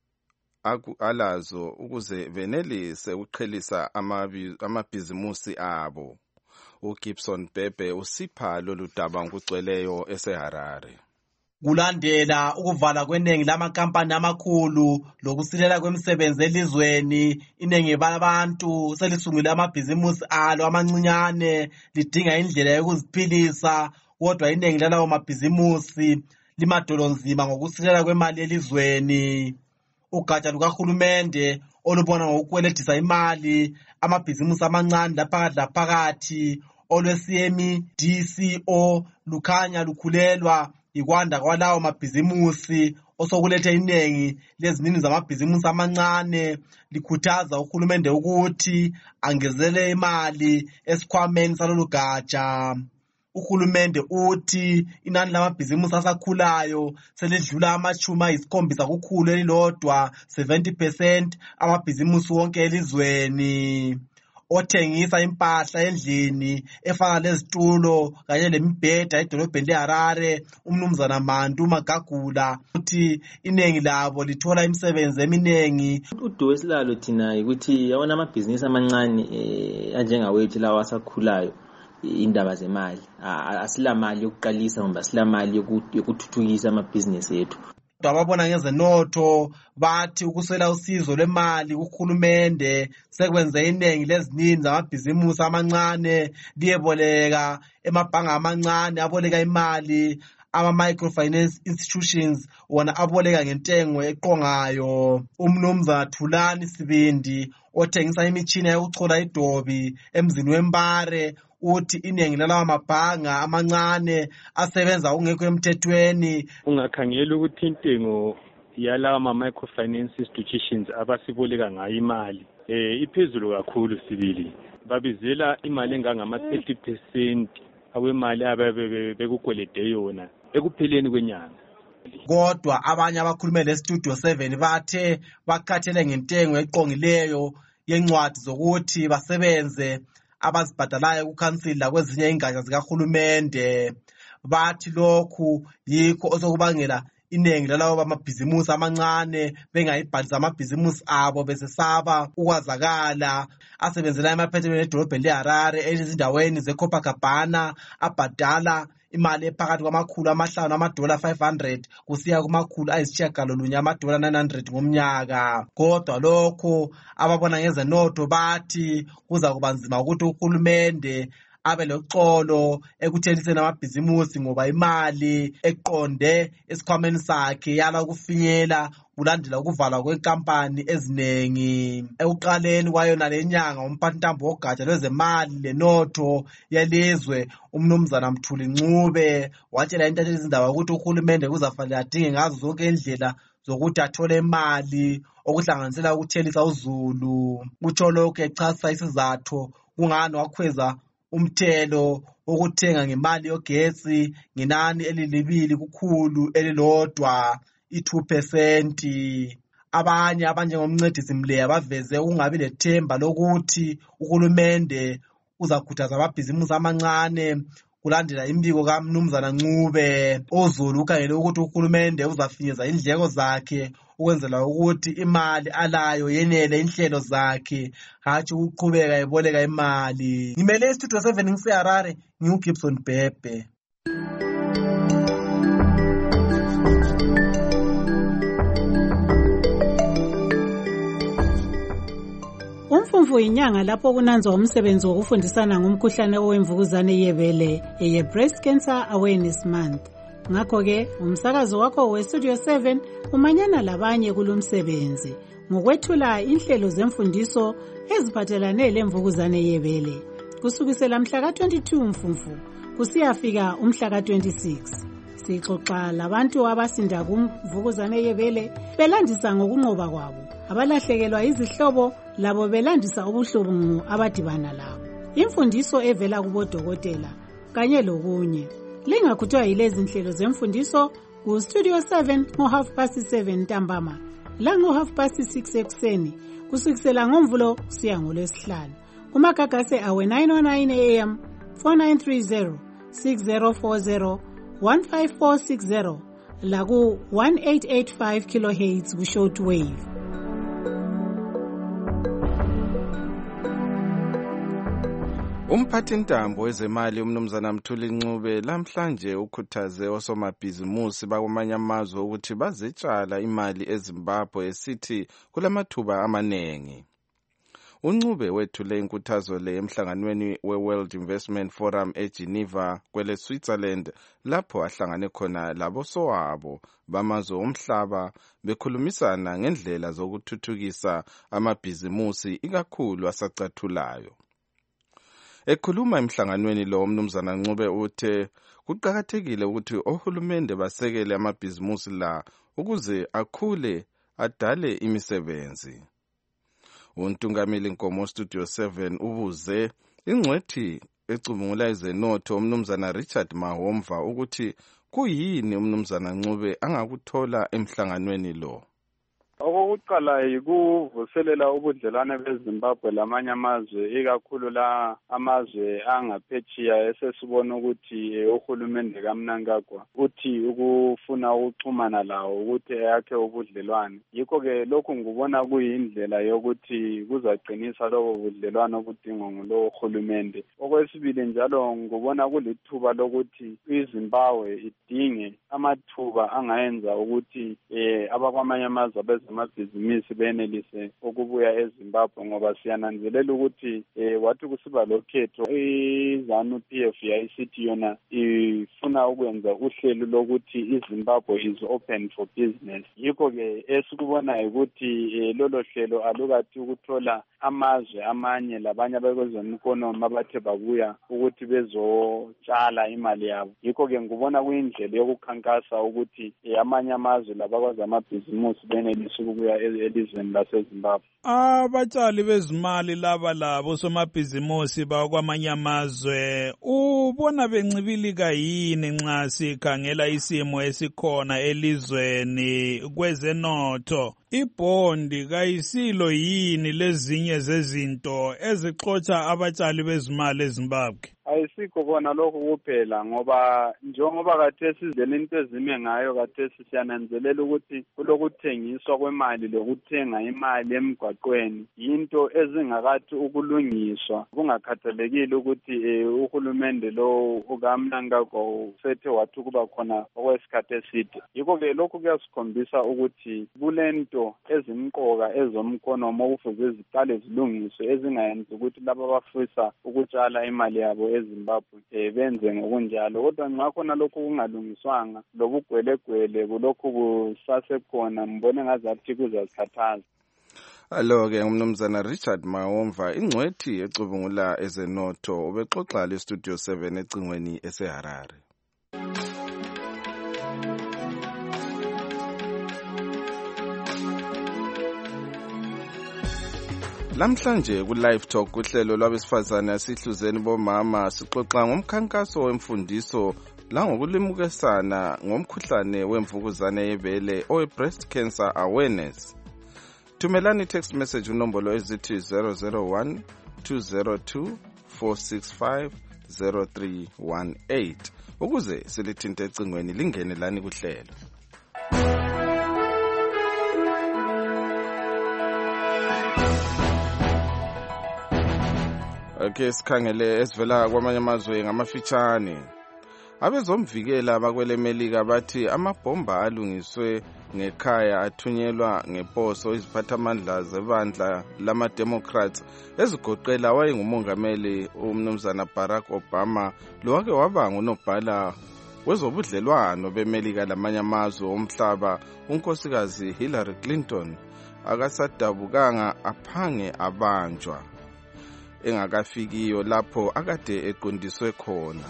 alazo ukuze benelise ukuqhelisa amabhizimusi abo. uGibson Bebe usipha lolu daba ngokugcweleyo eseHarare. Kulandela ukuvala kweningi lamakampani amakhulu lokusilela kwemisebenzi elizweni, iningi labantu selisungule amabhizimusi alo amancinyane lidinga indlela yokuziphilisa, kodwa iningi lalawo mabhizimusi limadolonzima ngokusilela kwemali elizweni. Ugatsha lukahulumende olubona ngokukweletisa imali amabhizimusi amancane laphakathi laphakathi olwe-C M D C O lukhanya lukhulelwa ikwanda kwalawo mabhizimusi osokulethe iningi lezinini zamabhizimusi amancane, likhuthaza uhulumende ukuthi angezele imali esikhwameni salolu gatsha. Uhulumende uthi inani lamabhizimusi asakhulayo selidlula amachumi ayisikhombisa kukhulu elilodwa seventy percent amabhizimusi wonke elizweni. othengisa impahla endlini efana lezitulo kanye lemibheda edolobheni leHarare umnumzana Mantu Magagula uthi iningi labo lithola imisebenzi eminingi. Uduwe silalo thina ukuthi yawona amabhizinisi amancane eh anjengawethu lawa asakhulayo indaba zemali asila mali yokuqalisa ngoba asila mali yokuthuthukisa amabhizinisi ethu. Ababona ngezenotho bathi ukusela usizo lwemali kuhulumende sekwenze iningi leziningi zamabhizimusi amancane liyeboleka emabhanga amancane aboleka imali ama-microfinance institutions wona aboleka ngentengo eqongayo. Umnumzana Thulani Sibindi othengisa imitshina yokuchola idobi emzini wembare uthi iningi lalawa mabhanga amancane asebenza ungekho emthethweni. Ungakhangela ukuthi intengo yalawa ma-microfinance institutions abasiboleka ngayo imali eh iphezulu kakhulu sibili. Babizela imali engangama thirty percent awemali ababe bekukwelede yona ekupheleni kwenyanga. Kodwa abanye abakhulumele leStudio seven bathe bakhathele ngentengo eqongileyo yencwadi zokuthi basebenze abazibhadalayo kukhansila kwezinye ingatsha zikahulumende. Bathi lokhu yikho osokubangela iningi lalawo bamabhizimusi amancane bengayibhalisa amabhizimusi abo besesaba ukwazakala. Asebenzela emaphethelweni edolobheni leHarare ezindaweni zeCopacabana abhadala imali ephakathi kwamakhulu amahlanu amadola five hundred kusiya kumakhulu ayisitshiyagalolunye amadola nine hundred ngomnyaka. Kodwa lokho ababona ngezenotho bathi kuza kuba nzima ukuthi uhulumende abe loxolo ekutheliseni amabhizimusi ngoba imali eqonde esikhwameni sakhe yala ukufinyela kulandela ukuvalwa kwenkampani eziningi. Ekuqaleni kwayona lenyanga umphathintambo wogatsha lwezemali lenotho yelizwe umnumzana Mthuli Ncube watshela intatheli izindaba ukuthi uhulumende kuzafanele adinge ngazo zonke indlela zokuthi athole imali okuhlanganisela ukuthelisa uzulu. Utsho lokhu echasisa isizathu kungani wakhweza umthelo okuthenga ngemali yogetsi ngenani elilibili kukhulu elilodwa i-two percent. Abanye abanjengomncedisi Mleya baveze ukungabi lethemba lokuthi uhulumende uzakhuthaza amabhizimusi amancane kulandela imbiko kaMnumzana Ncube. Uzulu ukhangele ukuthi uhulumende uzafinyeza indleko zakhe ukwenzela ukuthi imali alayo yenele inhlelo zakhe hatshi ukuqhubeka eboleka imali. Ngimele iStudio seven ngiseHarare ngiuGibson Bhebhe. Umfumfu inyanga lapho kunanzwa umsebenzi wokufundisana ngomkhuhlane owemvukuzane yebele eye Breast Cancer Awareness Month. Ngakho ke umsakazo wakho weStudio seven umanyana labanye kulomsebenzi ngokwethula inhlelo zemfundiso eziphathelane lemvukuzane yebele kusukisela mhla ka twenty-two Mfumfu kusiyafika umhla ka twenty-six. Sixoxa labantu abasinda kumvukuzane yebele belandisa ngokunqoba kwabo, abalahlekelwa izihlobo labo belandisa ubuhlungu abadibana labo. Imfundiso evela kubodokotela kanye lokunye. Lingakhuthwa yilezi nhlelo zemfundiso ku Studio seven ngo half past seven ntambama la ngo half past six ekuseni kusukisela ngomvulo kusiya ngolwesihlanu. Kumagagase awe nine oh nine A M, four nine three zero, six zero four zero, one five four six zero la ku one eight eight five kilohertz ku shortwave. Umphathintambo wezemali umnumzana Mthuli Ncube lamhlanje ukhuthaze osomabhizimusi bakwamanye amazwe ukuthi bazitshala imali eZimbabwe esithi kulamathuba amanengi. UNcube wethule inkuthazo le emhlanganweni we-World Investment Forum eGeneva kwele Switzerland lapho ahlangane khona labosowabo bamazwe omhlaba bekhulumisana ngendlela zokuthuthukisa amabhizimusi ikakhulu asacathulayo. Ekhuluma emhlanganweni lo umnumzana Ncube uthe kuqakathekile ukuthi ohulumende basekele amabhizimusi la ukuze akhule adale imisebenzi. Untungameli Nkomo Studio seven ubuze ingcwethi ecubungula izenotho umnumzana Richard Mahomva ukuthi kuyini umnumzana Ncube angakuthola emhlanganweni lo. okokuqala yikuvuselela ubudlelwane beZimbabwe lamanye amazwe ikakhulu la amazwe angaphetshiya esesibona ukuthi uhulumende kaMnangagwa uthi ukufuna ukuxhumana lawo ukuthi yakhe ubudlelwane. Yikho-ke lokhu ngibona kuyindlela yokuthi kuzaqinisa lobo budlelwane obudingwa ngulowo hulumende. Okwesibili njalo ngibona kulithuba lokuthi iZimbabwe idinge amathuba angayenza ukuthi eh abakwamanye amazwe bezamabhizinisi benelise ukubuya eZimbabwe ngoba siyananzelela ukuthi eh wathi kusiba lokhetho iZANU P F yayisithi yona ifuna ukwenza uhlelo lokuthi iZimbabwe is open for business. Yikho-ke esikubona ukuthi lolo hlelo alukathi ukuthola amazwe amanye labanye abekwezemikonomi abathe babuya ukuthi bezotshala imali yabo. Yikho-ke ngibona kuyindlela yokukhankasa ukuthi amanye amazwe labakwazi amabhizinisi benelise ukubuya elizweni laseZimbabwe. Abatshali bezimali laba labo somabhizinisi bakwamanye amazwe ubona bencibilika yini nxa sikhangela isimo esikhona elizweni kwezenotho? Ibhondi kayisilo yini lezinye zezinto ezixotsha abatshali bezimali eZimbabwe? Ayisikho kona lokho kuphela ngoba njengoba kathesi izindlela into ezime ngayo kathesi siyananzelela ukuthi kulokuthengiswa kwemali lokuthenga imali emgwaqweni into ezingakathi ukulungiswa kungakhathalekile ukuthi uhulumende lo ukaMnangagwa usethe wathi ukuba khona okwesikhathi eside. Yikho-ke lokhu kuyasikhombisa ukuthi kulento ezimqoka ezomkonomo okufuze ziqale zilungiswe ezingayenzi ukuthi laba abafisa ukutshala imali yabo eZimbabwe eh benze ngokunjalo. Kodwa nxa khona lokhu kungalungiswanga lobugwelegwele kulokhu kusasekhona mbone ngazathi kuzazikhathaza. Alo-ke umnumzana Richard Mawomva ingcwethi ecubungula ezenotho ubexoxa leStudio seven ecingweni eseHarare. Lamhlanje ku Live Talk uhlelo lwabesifazane asihluzeni bomama sixoxa ngomkhankaso wemfundiso la ngokulimukisana ngomkhuhlane wemvukuzane yebele owe breast cancer awareness. Thumelani text message unombolo ezithi zero zero one two zero two four six five zero three one eight ukuze silithinte ecingweni lingene lani kuhlelo. Okay, sikhangele esivela kwamanye amazwe ngamafitshane. Abezomvikela bakwele Melika bathi amabhomba alungiswe ngekhaya athunyelwa ngeposo iziphathamandla zebandla lama-Democrats ezigoqela wayengumongameli umnumzana Barack Obama lowake waba ngunobhala wezobudlelwano beMelika lamanye amazwe omhlaba unkosikazi Hillary Clinton akasadabukanga aphange abanjwa engakafikiyo lapho akade eqondiswe khona.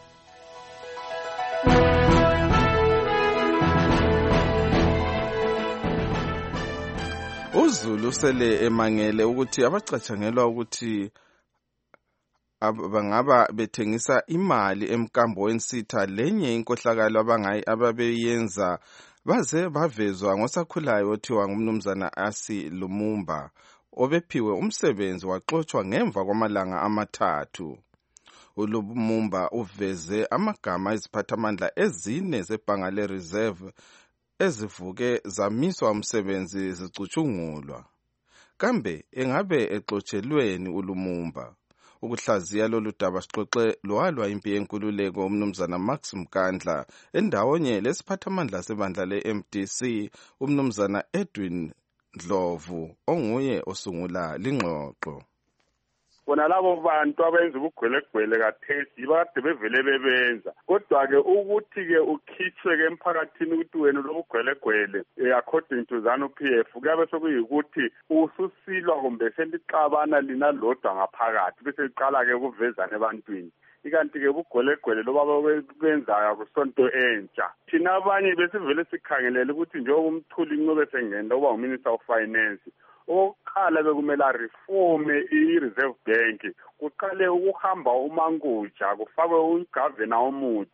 uZulu sele emangele ukuthi abacatshangelwa ukuthi bangaba bethengisa imali emkambo wensitha lenye inkohlakalo abangayi ababeyenza baze bavezwa ngosakhulayo othiwa ngumnumzana Asi Lumumba obephiwe umsebenzi waxoxwa ngemva kwamalanga amathathu. uLumumba uveze amagama eziphathamandla ezine zebhanga le-reserve ezivuke zamiswa umsebenzi zicutshungulwa. Kambe engabe exotshelweni uLumumba? Ukuhlaziya lolu daba sixoxe lowalwa impi yenkululeko umnumzana Max Mkandla endawonye lesiphathamandla sebandla le-M D C umnumzana Edwin Ndlovu onguye osungula lingxoxo. Bona labo bantu abenza ubugwelegwele kathesi bade bevele bebenza kodwa ke ukuthi ke ukhitshwe ke emphakathini ukuthi wena lobugwelegwele according to ZANU P F kuyabe sokuyikuthi ususilwa kumbe selixabana lina lodwa ngaphakathi bese liqala ke ukuvezana ebantwini. Ikanti ke ubugwelegwele loba benzayo kusonto entsha thina abanye besivele sikhangelele ukuthi njengoba umthuli inqobe sengenda uba uMinister of Finance okukhala bekumela reforme i-Reserve Bank kuqale ukuhamba umanguja kufakwe ugovernor omutsha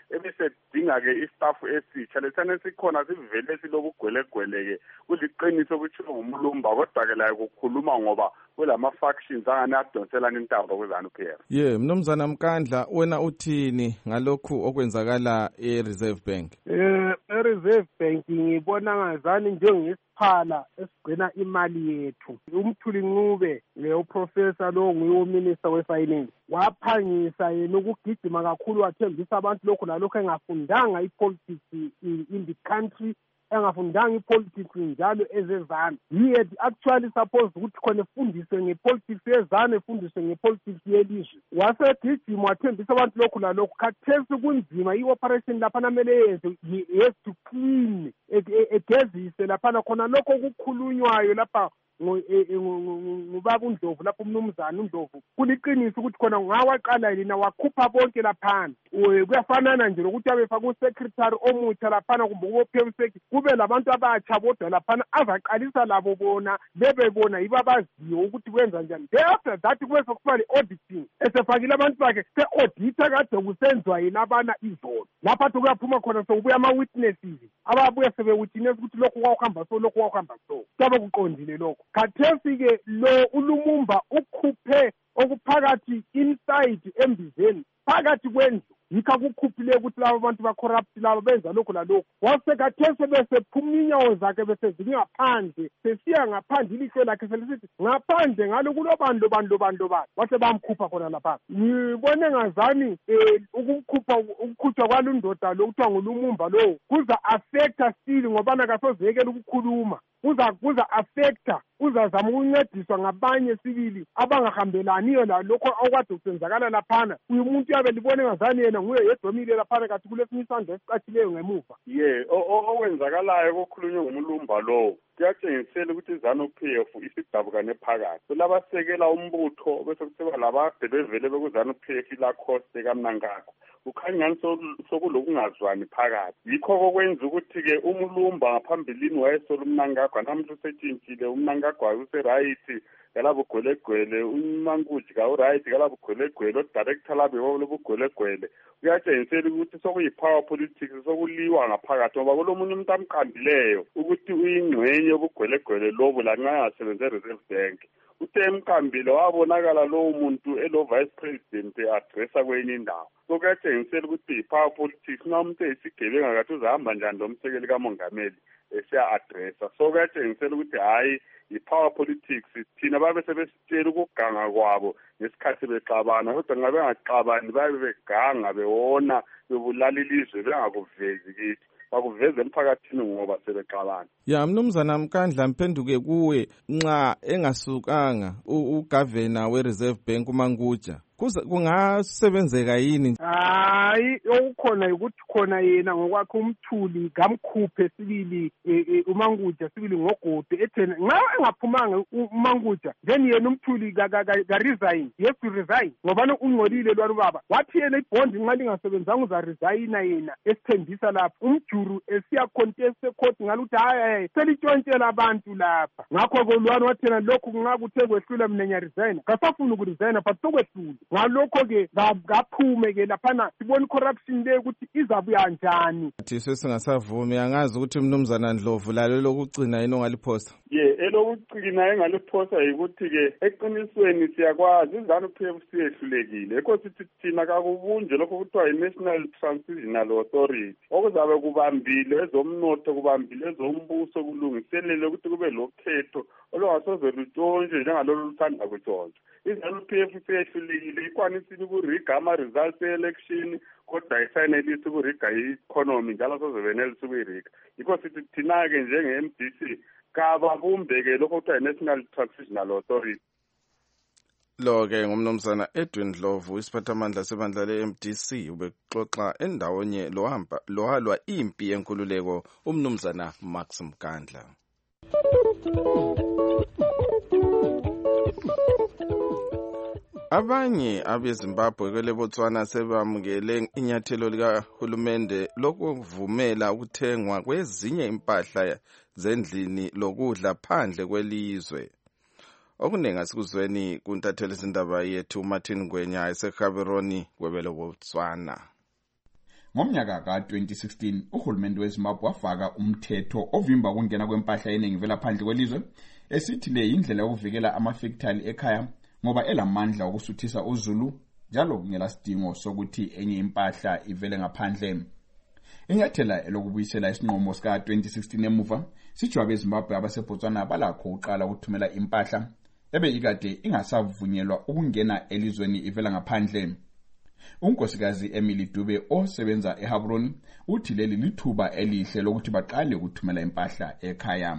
ebesedinga-ke istafu esitsha lesana sikhona sivele silobugwelegwele-ke kuliqiniso kuthiwa ngumlumba kodwa-ke layo kukhuluma ngoba kulama-factions angani adonselana intambo ku-ZANU-P F. ye mnumzana Mkandla, wena uthini ngalokhu okwenzakala e-Reserve Bank? Eh, e-Reserve Bank ngibona ngazani njengesiphala esigcina imali yethu. Umthuli Ncube le uprofessor lo nguye uminister we-finance waphangisa yena ukugijima kakhulu wathembisa abantu lokhu nalokhu engafundanga i-politics in the country, engafundanga ipolitics njalo ezezana. He had actually supposed ukuthi khona efundiswe ngepolitics yezana efundiswe ngepolitics yelizwe. Wasegijima wathembisa abantu lokhu nalokhu. Khathesi kunzima i-operation laphana mele yenze, he has to clean egezise laphana khona lokho okukhulunywayo lapha ngubaba uNdlovu lapho umnumzana uNdlovu kuliqiniso ukuthi khona ngawaqala yena wakhupha bonke laphana. Kuyafanana nje lokuthi abefaka usecretary omutsha laphana kumbe ubophemiseki kube labantu abatsha bodwa laphana azaqalisa labo bona bebebona yibo abaziyo ukuthi kwenza njani. After that kube sokuba le-auditing esefakile abantu bakhe se-audita kade kusenziwa yena abana izolo lapha athi kuyaphuma khona sokubuya ama-witnesses ababuya sebe-witness ukuthi lokhu kwawuhamba so lokhu kwawuhamba so kabe kuqondile lokho. Khathesi-ke lo uLumumba ukhuphe okuphakathi inside embizeni phakathi kwendlu yikho akukhuphile ukuthi laba bantu ba-corrupt laba benza lokhu lalokhu. Wasekathese besephuma inyawo zakhe besezili ngaphandle sesiya ngaphandle ilihlo lakhe selisithi ngaphandle ngalo kulobani lobani lobani lobani wase bamkhupha khona lapha. Ngibone ngazani um ukukhupha ukukhutshwa kwalundoda lo kuthiwa nguLumumba lowo kuza affecta still ngobana kasozekela ukukhuluma kuza kuza affecta uzazama ukuncediswa ngabanye sibili abangahambelaniyo lalokho okwade kusenzakala laphana. Uyu muntu yabe libone ngazani yena nguye yedomile laphana kathi kulesinye isandla esicatshileyo ngemuva. ye okwenzakalayo kokhulunywe ngumlumba lowo kuyatshengisela ukuthi i-ZANU-P F isidabukane phakathi kulabasekela umbutho bese kuthiwa labade bevele beku-ZANU-P F ilakhoste kaMnangagwa. Kukhanya ngani sokulokungazwani phakathi. Yikho kokwenza ukuthi-ke umlumba ngaphambilini wayesola uMnangagwa namuntu usetshintshile uMnangagwa userayithi kalabugwelegwele uManguji kawurayithi kalabugwelegwele odirector labo lobugwelegwele. Kuyatshengisela ukuthi sokuyi-power politics sokuliwa ngaphakathi ngoba kulomunye umuntu amqambileyo ukuthi uyingxenye yobugwelegwele lobo lanxa engasebenze e-Reserve Bank. Uthe emqambile wabonakala lowo muntu elo-vice president e-adressa kwenye indawo. So kuyatshengisela ukuthi i-power politics noma umuntu eyisigebenga kathi uzahamba njani lo msekeli kamongameli esiya-adressa. So kuyatshengisela ukuthi hhayi i-power politics thina babe sebesitshela ukuganga kwabo ngesikhathi bexabana kodwa ngabe bengaxabani babe beganga bewona bebulala ilizwe bengakuvezi kithi bakuveze emphakathini ngoba sebexabana. Ya mnumzana Mkandla, mphenduke kuwe nxa engasukanga ugavana we-Reserve Bank uManguja kungasebenzeka yini? Hayi okukhona ukuthi khona yena ngokwakhe umthuli ngamkhuphe sibili uManguja sibili ngogodo ethena nxa engaphumanga uManguja then yena umthuli ka resign. Yes to resign ngoba ungcolile lwalo baba wathi yena ibond nxa lingasebenzanga uza resign yena esithembisa lapha umjuru esiya contest court ngaluthi hayi selitshontshela abantu lapha ngakho kolwani wathena lokhu kungakuthe kwehlula mina nya resign kasafuna ukuresign but sokwehlula ngalokho-ke ngaphume-ke laphana sibona i-corruption le ukuthi izabuya njani. Thi sesingasavumi angazi ukuthi mnumzana Ndlovu lalo lokugcina yini ongaliphosa. ye elokugcina engaliphosa yikuthi-ke eqinisweni siyakwazi i-ZANU-P F siyehlulekile ekho sithi thina kakubunje lokho kuthiwa i-National Transitional Authority okuzabe kubambile ezomnotho kubambile ezombuso kulungiselele ukuthi kube lokhetho olungasoze lutshontshwe njengalolu luthanda kutshontshwa. i-ZANU-P F siyehlulekile ikwanisile ukuriga ama-results e-election kodwa isayinelisi ukuriga i-economy njalo soze benelisi ukuyiriga. Yikho sithi thina-ke njenge-M D C kaba kumbe-ke lokho kuthiwa i-National Transitional Authority. Lo-ke ngumnumzana Edwin Ndlovu isiphathamandla sebandla le-M D C ubexoxa endawonye lohamba lohalwa impi yenkululeko umnumzana Max Mkandla. Abanye abeZimbabwe kwele Botswana sebamukele inyathelo likahulumende lokuvumela ukuthengwa kwezinye impahla zendlini lokudla phandle kwelizwe. Okuningi asikuzweni kuntatheli izindaba yethu Martin Ngwenya eseKhabironi kwebele Botswana. Ngomnyaka ka twenty sixteen uhulumende weZimbabwe wafaka umthetho ovimba ukungena kwempahla eningi vela phandle kwelizwe esithi le indlela yokuvikela amafactory ekhaya ngoba elamandla okusuthisa uZulu njalo ngelasidingo sokuthi enye impahla ivele ngaphandle. Inyathela elokubuyisela isinqumo sika twenty sixteen emuva sijwabe eZimbabwe abaseBotswana balakho uqala ukuthumela impahla ebe ikade ingasavunyelwa ukungena elizweni ivela ngaphandle. Unkosikazi Emily Dube osebenza eHabron uthi leli lithuba elihle lokuthi baqale ukuthumela impahla ekhaya.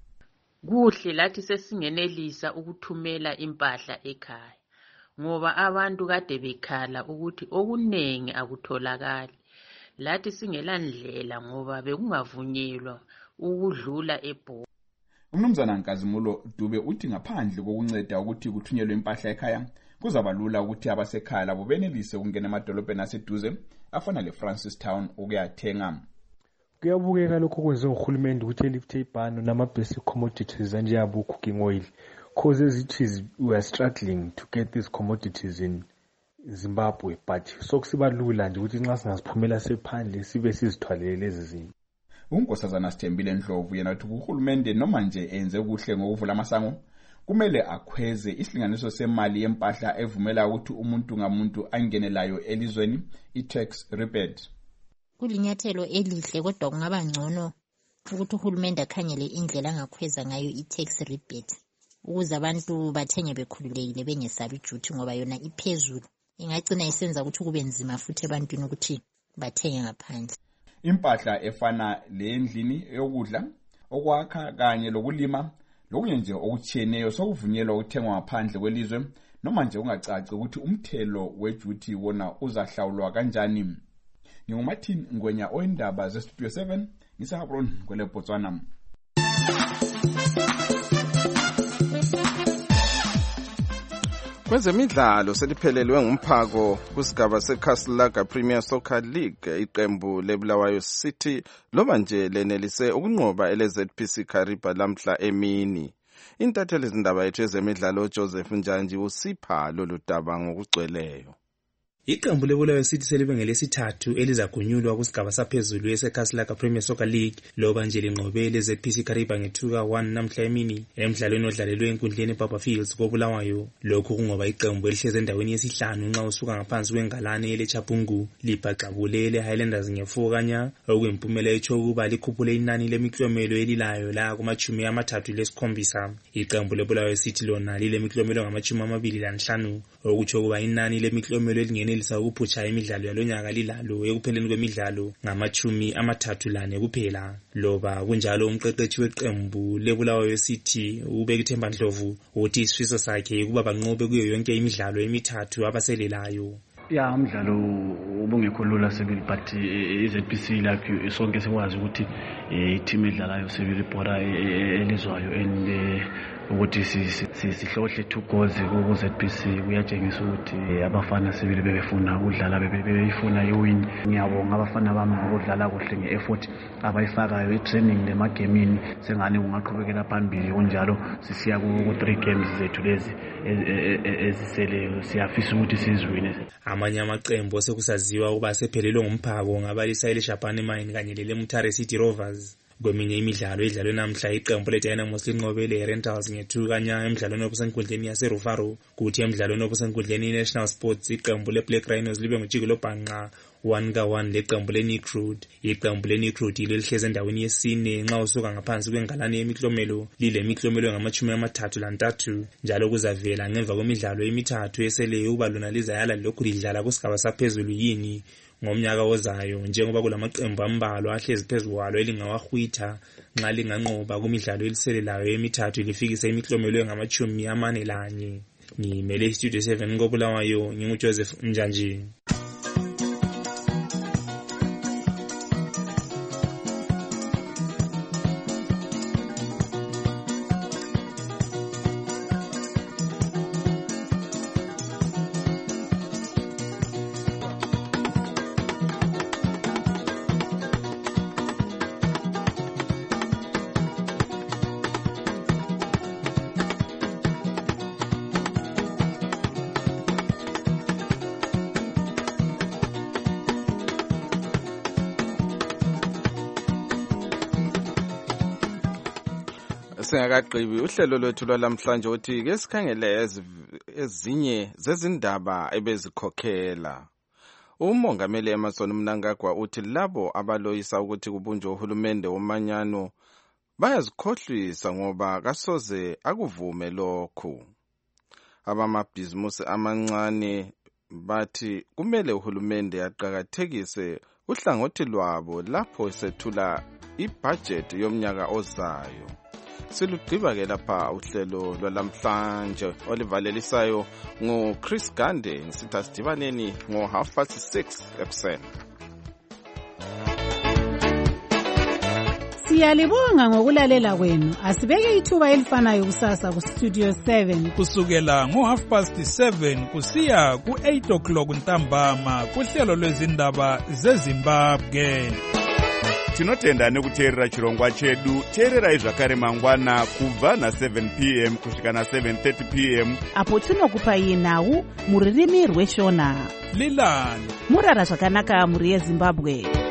Kuhle lathi sesingenelisa ukuthumela impahla ekhaya ngoba abantu kade bekhala ukuthi okunengi akutholakali. Lathi singelandlela ngoba bekungavunyelwa ukudlula eBho. Umnumzana Nkazimulo Dube uthi ngaphandle kokunceda ukuthi kuthunyelwe impahla ekhaya kuzaba lula ukuthi abasekhaya labo benelise ukungena emadolobheni aseduze afana leFrancis Town ukuyathenga. Kuyabukeka lokho kwenziwa nguhulumende ukuthi elifte ibhano nama-basic commodities anjengabo cooking oil, cause as it is we are struggling to get these commodities in Zimbabwe, but sokusiba lula nje ukuthi nxa singaziphumela sephandle sibe sizithwalele lezi zinto. Unkosazana Sithembile Ndlovu yena uthi uhulumende noma nje enze kuhle ngokuvula amasango kumele akhweze isilinganiso semali yempahla evumela ukuthi umuntu ngamuntu angenelayo elizweni i-tax rebate. Kulinyathelo elihle kodwa kungaba ngcono ukuthi uhulumende akhangele indlela angakhweza ngayo i-tax rebate ukuze abantu bathenge bekhululekile bengesabi ijuthi ngoba yona iphezulu ingagcina isenza ukuthi kube nzima futhi ebantwini ukuthi bathenge ngaphandle. Impahla efana lendlini yokudla okwakha kanye lokulima lokunye nje okutshiyeneyo sokuvunyelwa ukuthengwa ngaphandle kwelizwe noma nje ungacaci ukuthi umthelo wejuthi wona uzahlawulwa kanjani. NginguMartin Ngwenya oindaba zeStudio seven ngiseHabron kwele Botswana. Kwezemidlalo seliphelelwe ngumphako kusigaba seCastle Premier Soccer League. Iqembu leBulawayo City loba nje lenelise ukunqoba eleZ P C Kariba lamhla emini. Intatheli izindaba yethu ezemidlalo Joseph Njanji usipha lolu daba ngokugcweleyo. Iqembu leBulawayo City selibe ngelesithathu elizagunyulwa kusigaba saphezulu yeCastle Premier Soccer League loba nje linqobele Z P C Kariba ngethuka one namhla emini emidlalweni odlalelwe enkundleni eBaba Fields koBulawayo. Lokhu kungoba iqembu elihleze endaweni yesihlanu nxa usuka ngaphansi kwengalane eleChapungu libhaxabulele Highlanders ngefour kanya okuyimphumela etsho ukuba likhuphule inani lemiklomelo elilayo la kumachumi amathathu lesikhombisa. Iqembu leBulawayo City lona lilemiklomelo ngamachumi amabili lanhlanu okutsho ukuba inani lemiklomelo elingene lisa ukuphutsha imidlalo yalonyaka lilalo ekupheleni kwemidlalo ngamachumi amathathu lane kuphela. Loba kunjalo umqeqeshi weqembu leBulawayo City uBekithemba Ndlovu uthi isifiso sakhe ukuba banqobe kuyo yonke imidlalo emithathu abaselelayo. Ya umdlalo ubungekho lula sebili but iZ P C lapho sonke sikwazi ukuthi i-team edlalayo sebili ibhora elizwayo and ukuthi sihlohle two goals ku Z P C kuyatshengisa ukuthi abafana sebili bebefuna ukudlala bebefuna iwin. Ngiyabonga abafana bami ngokudlala kuhle ngeeffort abayifakayo i-training nemagamini sengane kungaqhubekela phambili kunjalo sisiya ku three games zethu lezi eziseleyo siyafisa ukuthi siziwine. Amanye amaqembu osekusaziwa ukuba sephelelwe ngumphako ngabalisa eleShapane Mine kanye leLemutare City Rovers. Kweminye imidlalo edlalwe namhla iqembu leDynamos linqobele iRentals ngethu kanya emidlalweni obusenkundleni yaseRufaro kuthi emidlalweni obusenkundleni iNational Sports iqembu leBlack Rhinos libe ngujikelo bhanqa one ka one leqembu leNicruit. Iqembu leNicruit lelihleze endaweni yesine nxa usuka ngaphansi kwengalane yemiklomelo lile miklomelo ngamachumi amathathu lantathu njalo kuzavela ngemva kwemidlalo emithathu eseleyo ukuba lona lizayala lokhu lidlala kusigaba saphezulu yini ngomnyaka ozayo njengoba kulamaqembu ambalwa ahlezi phezulu kwalo elingawahwitha nxa linganqoba kumidlalo eliselelayo emithathu lifikise imiklomelo ngamachumi amane lanye. Ngimele iStudio seven koBulawayo nginguJoseph Njanji. singakagqibi uhlelo lwethu lwalamhlanje uthi ke sikhangele ezinye zezindaba ebezikhokhela. Umongameli Emmerson Mnangagwa uthi labo abaloyisa ukuthi kubunjwe uhulumende womanyano bayazikhohlisa ngoba kasoze akuvume lokhu. Abamabhizimusi amancane bathi kumele uhulumende aqhakathekise uhlangothi lwabo lapho sethula ibudget yomnyaka ozayo. Silugqiba ke lapha uhlelo lwalamhlanje olivalelisayo nguChris Gande ngisitha sidibaneni ngo half past six ekuseni. Siyalibonga ngokulalela kwenu. Asibeke ithuba elifanayo kusasa ku Studio seven kusukela ngo half past seven kusiya ku eight o'clock ntambama kuhlelo lwezindaba zeZimbabwe. Tinotenda nekuteerera chirongwa chedu. Teererai zvakare mangwana kubva na seven p m kusvika na seven thirty p m apo tinokupai nhau muririmi rweshona. Lilani murara zvakanaka muri yeZimbabwe.